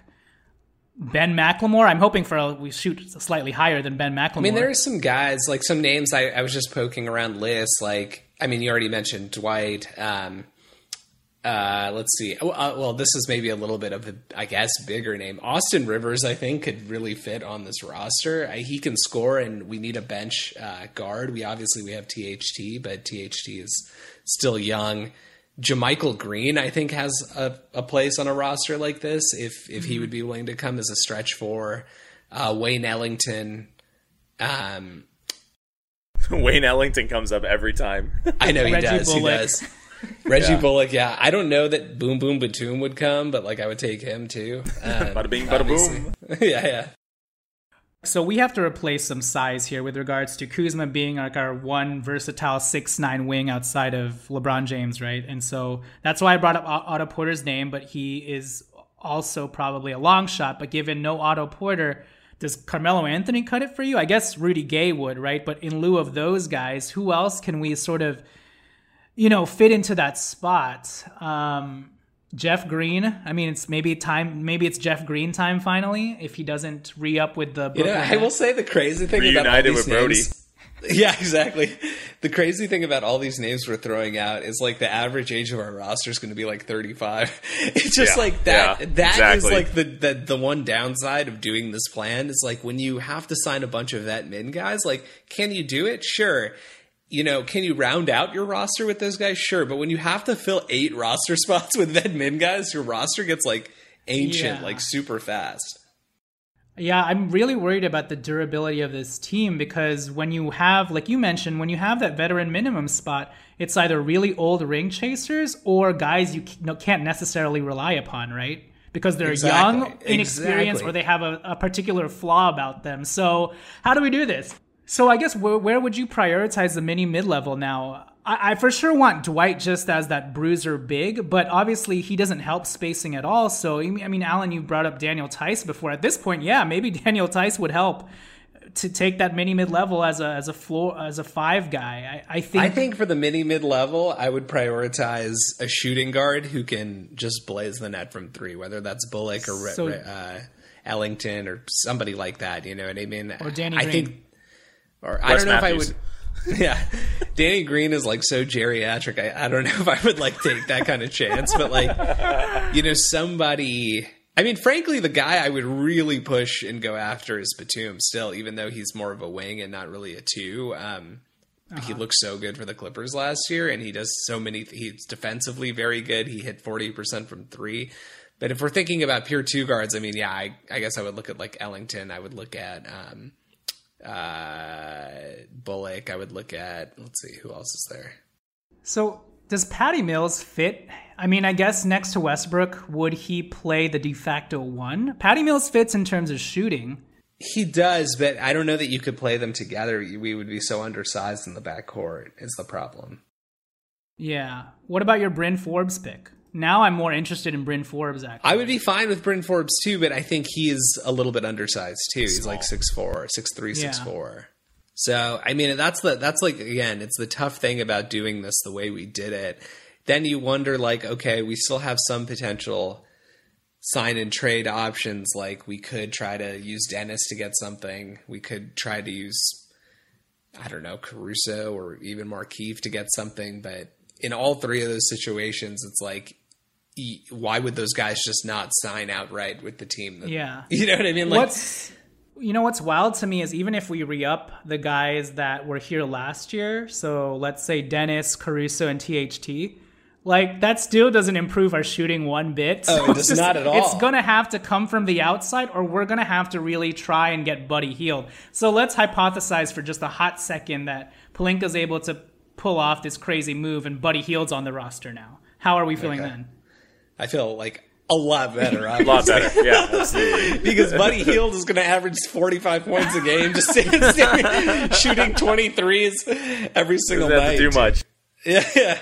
Ben McLemore. I'm hoping for a, we shoot slightly higher than Ben McLemore. I mean, there are some guys, like some names I, I was just poking around lists. Like, I mean, you already mentioned Dwight. Um, uh, let's see. Oh, uh, well, this is maybe a little bit of a, I guess, bigger name. Austin Rivers, I think, could really fit on this roster. I, he can score, and we need a bench uh, guard. We obviously we have T H T, but T H T is still young. JaMychal Green, I think, has a, a place on a roster like this if if he would be willing to come as a stretch for uh, Wayne Ellington. Um, Wayne Ellington comes up every time. I know he Reggie does. Bullock. He does. Reggie yeah. Bullock, yeah. I don't know that Boom Boom Batum would come, but like I would take him too. Um, bada bing, bada boom. yeah, yeah. So we have to replace some size here with regards to Kuzma being like our one versatile six nine wing outside of LeBron James, right? And so that's why I brought up Otto Porter's name, but he is also probably a long shot. But given no Otto Porter, does Carmelo Anthony cut it for you? I guess Rudy Gay would, right? But in lieu of those guys, who else can we sort of, you know, fit into that spot? Um... Jeff Green. I mean, it's maybe time. Maybe it's Jeff Green time finally if he doesn't re-up with the. You know, I will say the crazy thing Reunited about all these with Brody. names. Yeah, exactly. The crazy thing about all these names we're throwing out is like the average age of our roster is going to be like thirty-five. It's just yeah, like that. Yeah, that exactly. is like the, the the one downside of doing this plan is like when you have to sign a bunch of vet min guys, like, can you do it? Sure. You know, can you round out your roster with those guys? Sure. But when you have to fill eight roster spots with vet min guys, your roster gets like ancient, yeah. like super fast. Yeah, I'm really worried about the durability of this team because when you have, like you mentioned, when you have that veteran minimum spot, it's either really old ring chasers or guys you can't necessarily rely upon, right? Because they're exactly. young, inexperienced, exactly. or they have a, a particular flaw about them. So how do we do this? So I guess where, where would you prioritize the mini mid-level now? I, I for sure want Dwight just as that bruiser big, but obviously he doesn't help spacing at all. So, I mean, Alan, you brought up Daniel Theis before. At this point, yeah, maybe Daniel Theis would help to take that mini mid-level as a as a floor as a five guy. I, I think. I think for the mini mid-level, I would prioritize a shooting guard who can just blaze the net from three, whether that's Bullock or so, uh, Ellington or somebody like that. You know what I mean? Or Danny I Green. think. Or Wes I don't know Matthews. if I would. Yeah, Danny Green is like so geriatric. I, I don't know if I would like take that kind of chance, but like, you know, somebody. I mean, frankly, the guy I would really push and go after is Batum still, even though he's more of a wing and not really a two. Um, uh-huh. He looked so good for the Clippers last year, and he does so many. He's defensively very good. He hit forty percent from three. But if we're thinking about pure two guards, I mean, yeah, I, I guess I would look at like Ellington. I would look at. Um, uh Bullock. I would look at, let's see, who else is there? So does Patty Mills fit? I mean, I guess next to Westbrook, would he play the de facto one? Patty Mills fits in terms of shooting. He does, but I don't know that you could play them together. We would be so undersized in the backcourt is the problem. Yeah. What about your Bryn Forbes pick? Now I'm more interested in Bryn Forbes, actually. I would be fine with Bryn Forbes, too, but I think he is a little bit undersized, too. He's Small. like six four, six three, yeah. six four. So, I mean, that's the that's like, again, it's the tough thing about doing this the way we did it. Then you wonder, like, okay, we still have some potential sign and trade options. Like, we could try to use Dennis to get something. We could try to use, I don't know, Caruso or even Markieff to get something. But in all three of those situations, it's like, why would those guys just not sign outright with the team? That, yeah. You know what I mean? Like, what's, you know, what's wild to me is even if we re-up the guys that were here last year, so let's say Dennis, Caruso, and T H T, like that still doesn't improve our shooting one bit. So oh, it does not at all. It's going to have to come from the outside or we're going to have to really try and get Buddy Hield. So let's hypothesize for just a hot second that Pelinka's able to pull off this crazy move and Buddy Hield's on the roster now. How are we feeling okay. then? I feel like a lot better. A lot better, yeah, absolutely. Because Buddy Hield is going to average forty-five points a game, just shooting twenty-threes every single Doesn't night. Have to do much. Yeah, yeah.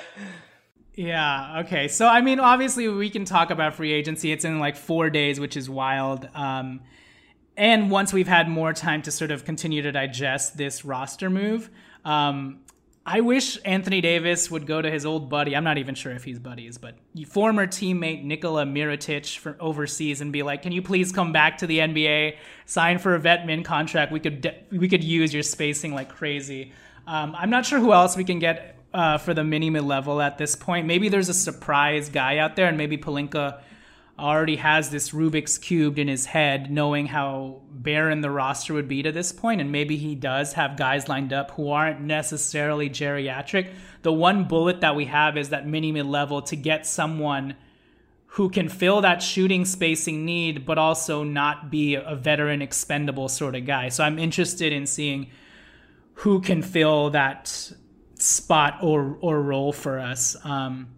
Yeah, okay. So, I mean, obviously we can talk about free agency. It's in like four days, which is wild. Um, and once we've had more time to sort of continue to digest this roster move, um, I wish Anthony Davis would go to his old buddy. I'm not even sure if he's buddies, but former teammate Nikola Mirotic from overseas and be like, can you please come back to the N B A, sign for a vet min contract? We could de- we could use your spacing like crazy. Um, I'm not sure who else we can get uh, for the mini mid level at this point. Maybe there's a surprise guy out there, and maybe Pelinka already has this Rubik's Cube in his head, knowing how barren the roster would be to this point, and maybe he does have guys lined up who aren't necessarily geriatric. The one bullet that we have is that mini mid-level to get someone who can fill that shooting spacing need, but also not be a veteran expendable sort of guy. So I'm interested in seeing who can fill that spot or or role for us. Um,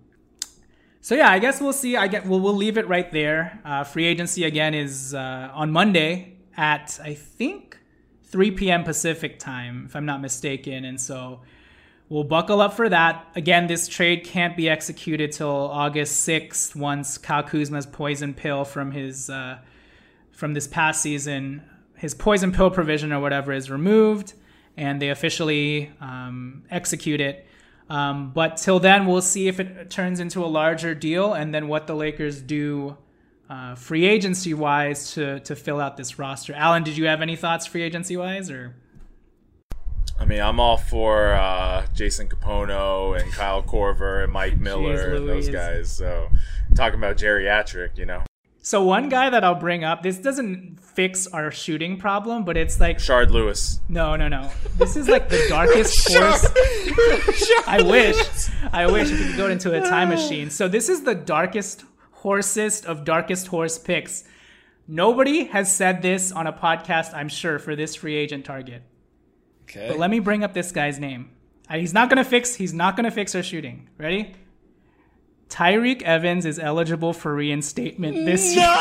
So yeah, I guess we'll see. I get we'll we'll leave it right there. Uh, free agency again is uh, on Monday at I think three p.m. Pacific time, if I'm not mistaken. And so we'll buckle up for that. Again, this trade can't be executed till August sixth once Kyle Kuzma's poison pill from his uh, from this past season, his poison pill provision or whatever is removed, and they officially um, execute it. Um, but till then, we'll see if it turns into a larger deal and then what the Lakers do uh, free agency-wise to to fill out this roster. Alan, did you have any thoughts free agency-wise? Or I mean, I'm all for uh, Jason Capono and Kyle Korver and Mike Miller Jeez and those Louise. guys. So, talking about geriatric, you know. So one guy that I'll bring up, this doesn't fix our shooting problem, but it's like Shard Lewis. no, no, no. This is like the darkest horse. I wish, I wish we could go into a time machine. So this is the darkest horsest of darkest horse picks. Nobody has said this on a podcast, I'm sure, for this free agent target. Okay. But let me bring up this guy's name. Uh, He's not gonna fix. He's not gonna fix our shooting. Ready? Tyreek Evans is eligible for reinstatement this year.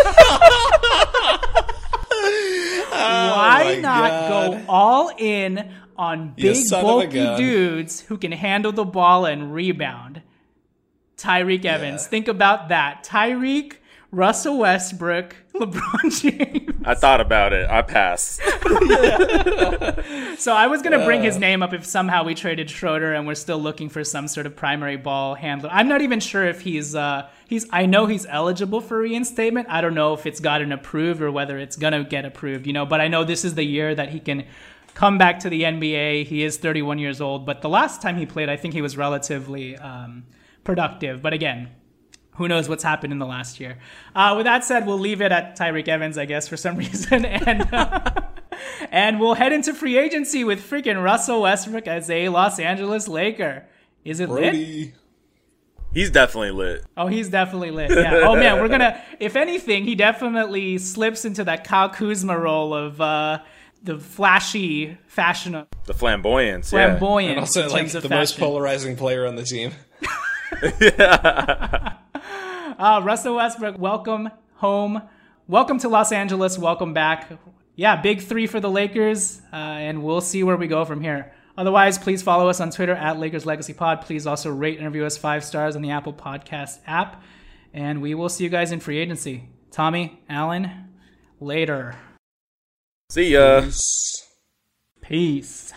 Why my not God. go all in on You big, son of a bulky gun. dudes who can handle the ball and rebound? Tyreek Evans. Think about that. Tyreek, Russell Westbrook, LeBron James. I thought about it. I passed. So I was going to bring his name up if somehow we traded Schroeder and we're still looking for some sort of primary ball handler. I'm not even sure if he's, uh, he's, I know he's eligible for reinstatement. I don't know if it's gotten approved or whether it's going to get approved, you know, but I know this is the year that he can come back to the N B A. He is thirty-one years old, but the last time he played, I think he was relatively um, productive. But again, who knows what's happened in the last year. Uh, with that said, we'll leave it at Tyreek Evans, I guess, for some reason. And uh, and we'll head into free agency with freaking Russell Westbrook as a Los Angeles Laker. Is it lit? Brody. He's definitely lit. Oh, he's definitely lit. Yeah. Oh, man, we're going to, if anything, he definitely slips into that Kyle Kuzma role of uh, the flashy fashion. The flamboyance, Flamboyant. And also, in like, terms of the most fashion. polarizing player on the team. Uh, Russell Westbrook, welcome home. Welcome to Los Angeles. Welcome back. Yeah, big three for the Lakers, uh, and we'll see where we go from here. Otherwise, please follow us on Twitter at Lakers Legacy Pod. Please also rate and review us five stars on the Apple Podcast app, and we will see you guys in free agency. Tommy, Alan, later. See ya. Peace. Peace.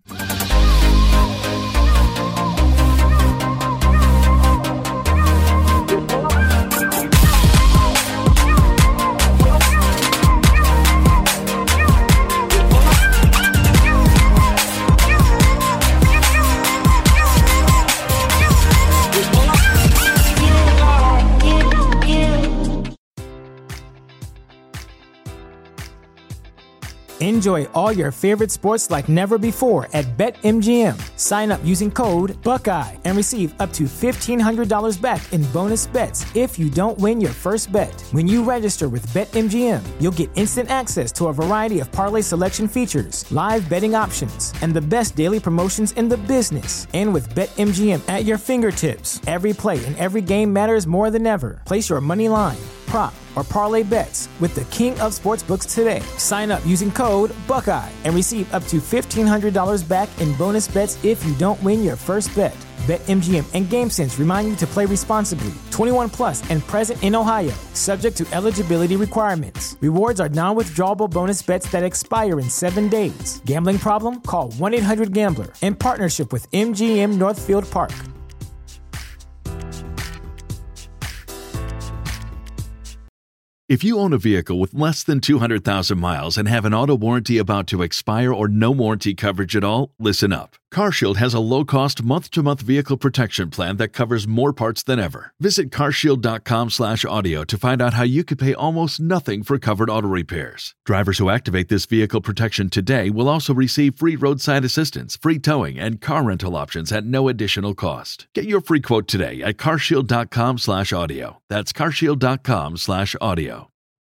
Enjoy all your favorite sports like never before at BetMGM. Sign up using code Buckeye and receive up to fifteen hundred dollars back in bonus bets if you don't win your first bet. When you register with BetMGM, you'll get instant access to a variety of parlay selection features, live betting options, and the best daily promotions in the business. And with BetMGM at your fingertips, every play and every game matters more than ever. Place your money line, prop, or parlay bets with the king of sportsbooks today. Sign up using code Buckeye and receive up to fifteen hundred dollars back in bonus bets if you don't win your first bet. BetMGM and GameSense remind you to play responsibly. twenty-one plus and present in Ohio, subject to eligibility requirements. Rewards are non-withdrawable bonus bets that expire in seven days. Gambling problem? Call one eight hundred gambler in partnership with M G M Northfield Park. If you own a vehicle with less than two hundred thousand miles and have an auto warranty about to expire or no warranty coverage at all, listen up. CarShield has a low-cost month-to-month vehicle protection plan that covers more parts than ever. Visit carshield.com slash audio to find out how you could pay almost nothing for covered auto repairs. Drivers who activate this vehicle protection today will also receive free roadside assistance, free towing, and car rental options at no additional cost. Get your free quote today at carshield.com slash audio. That's carshield.com slash audio.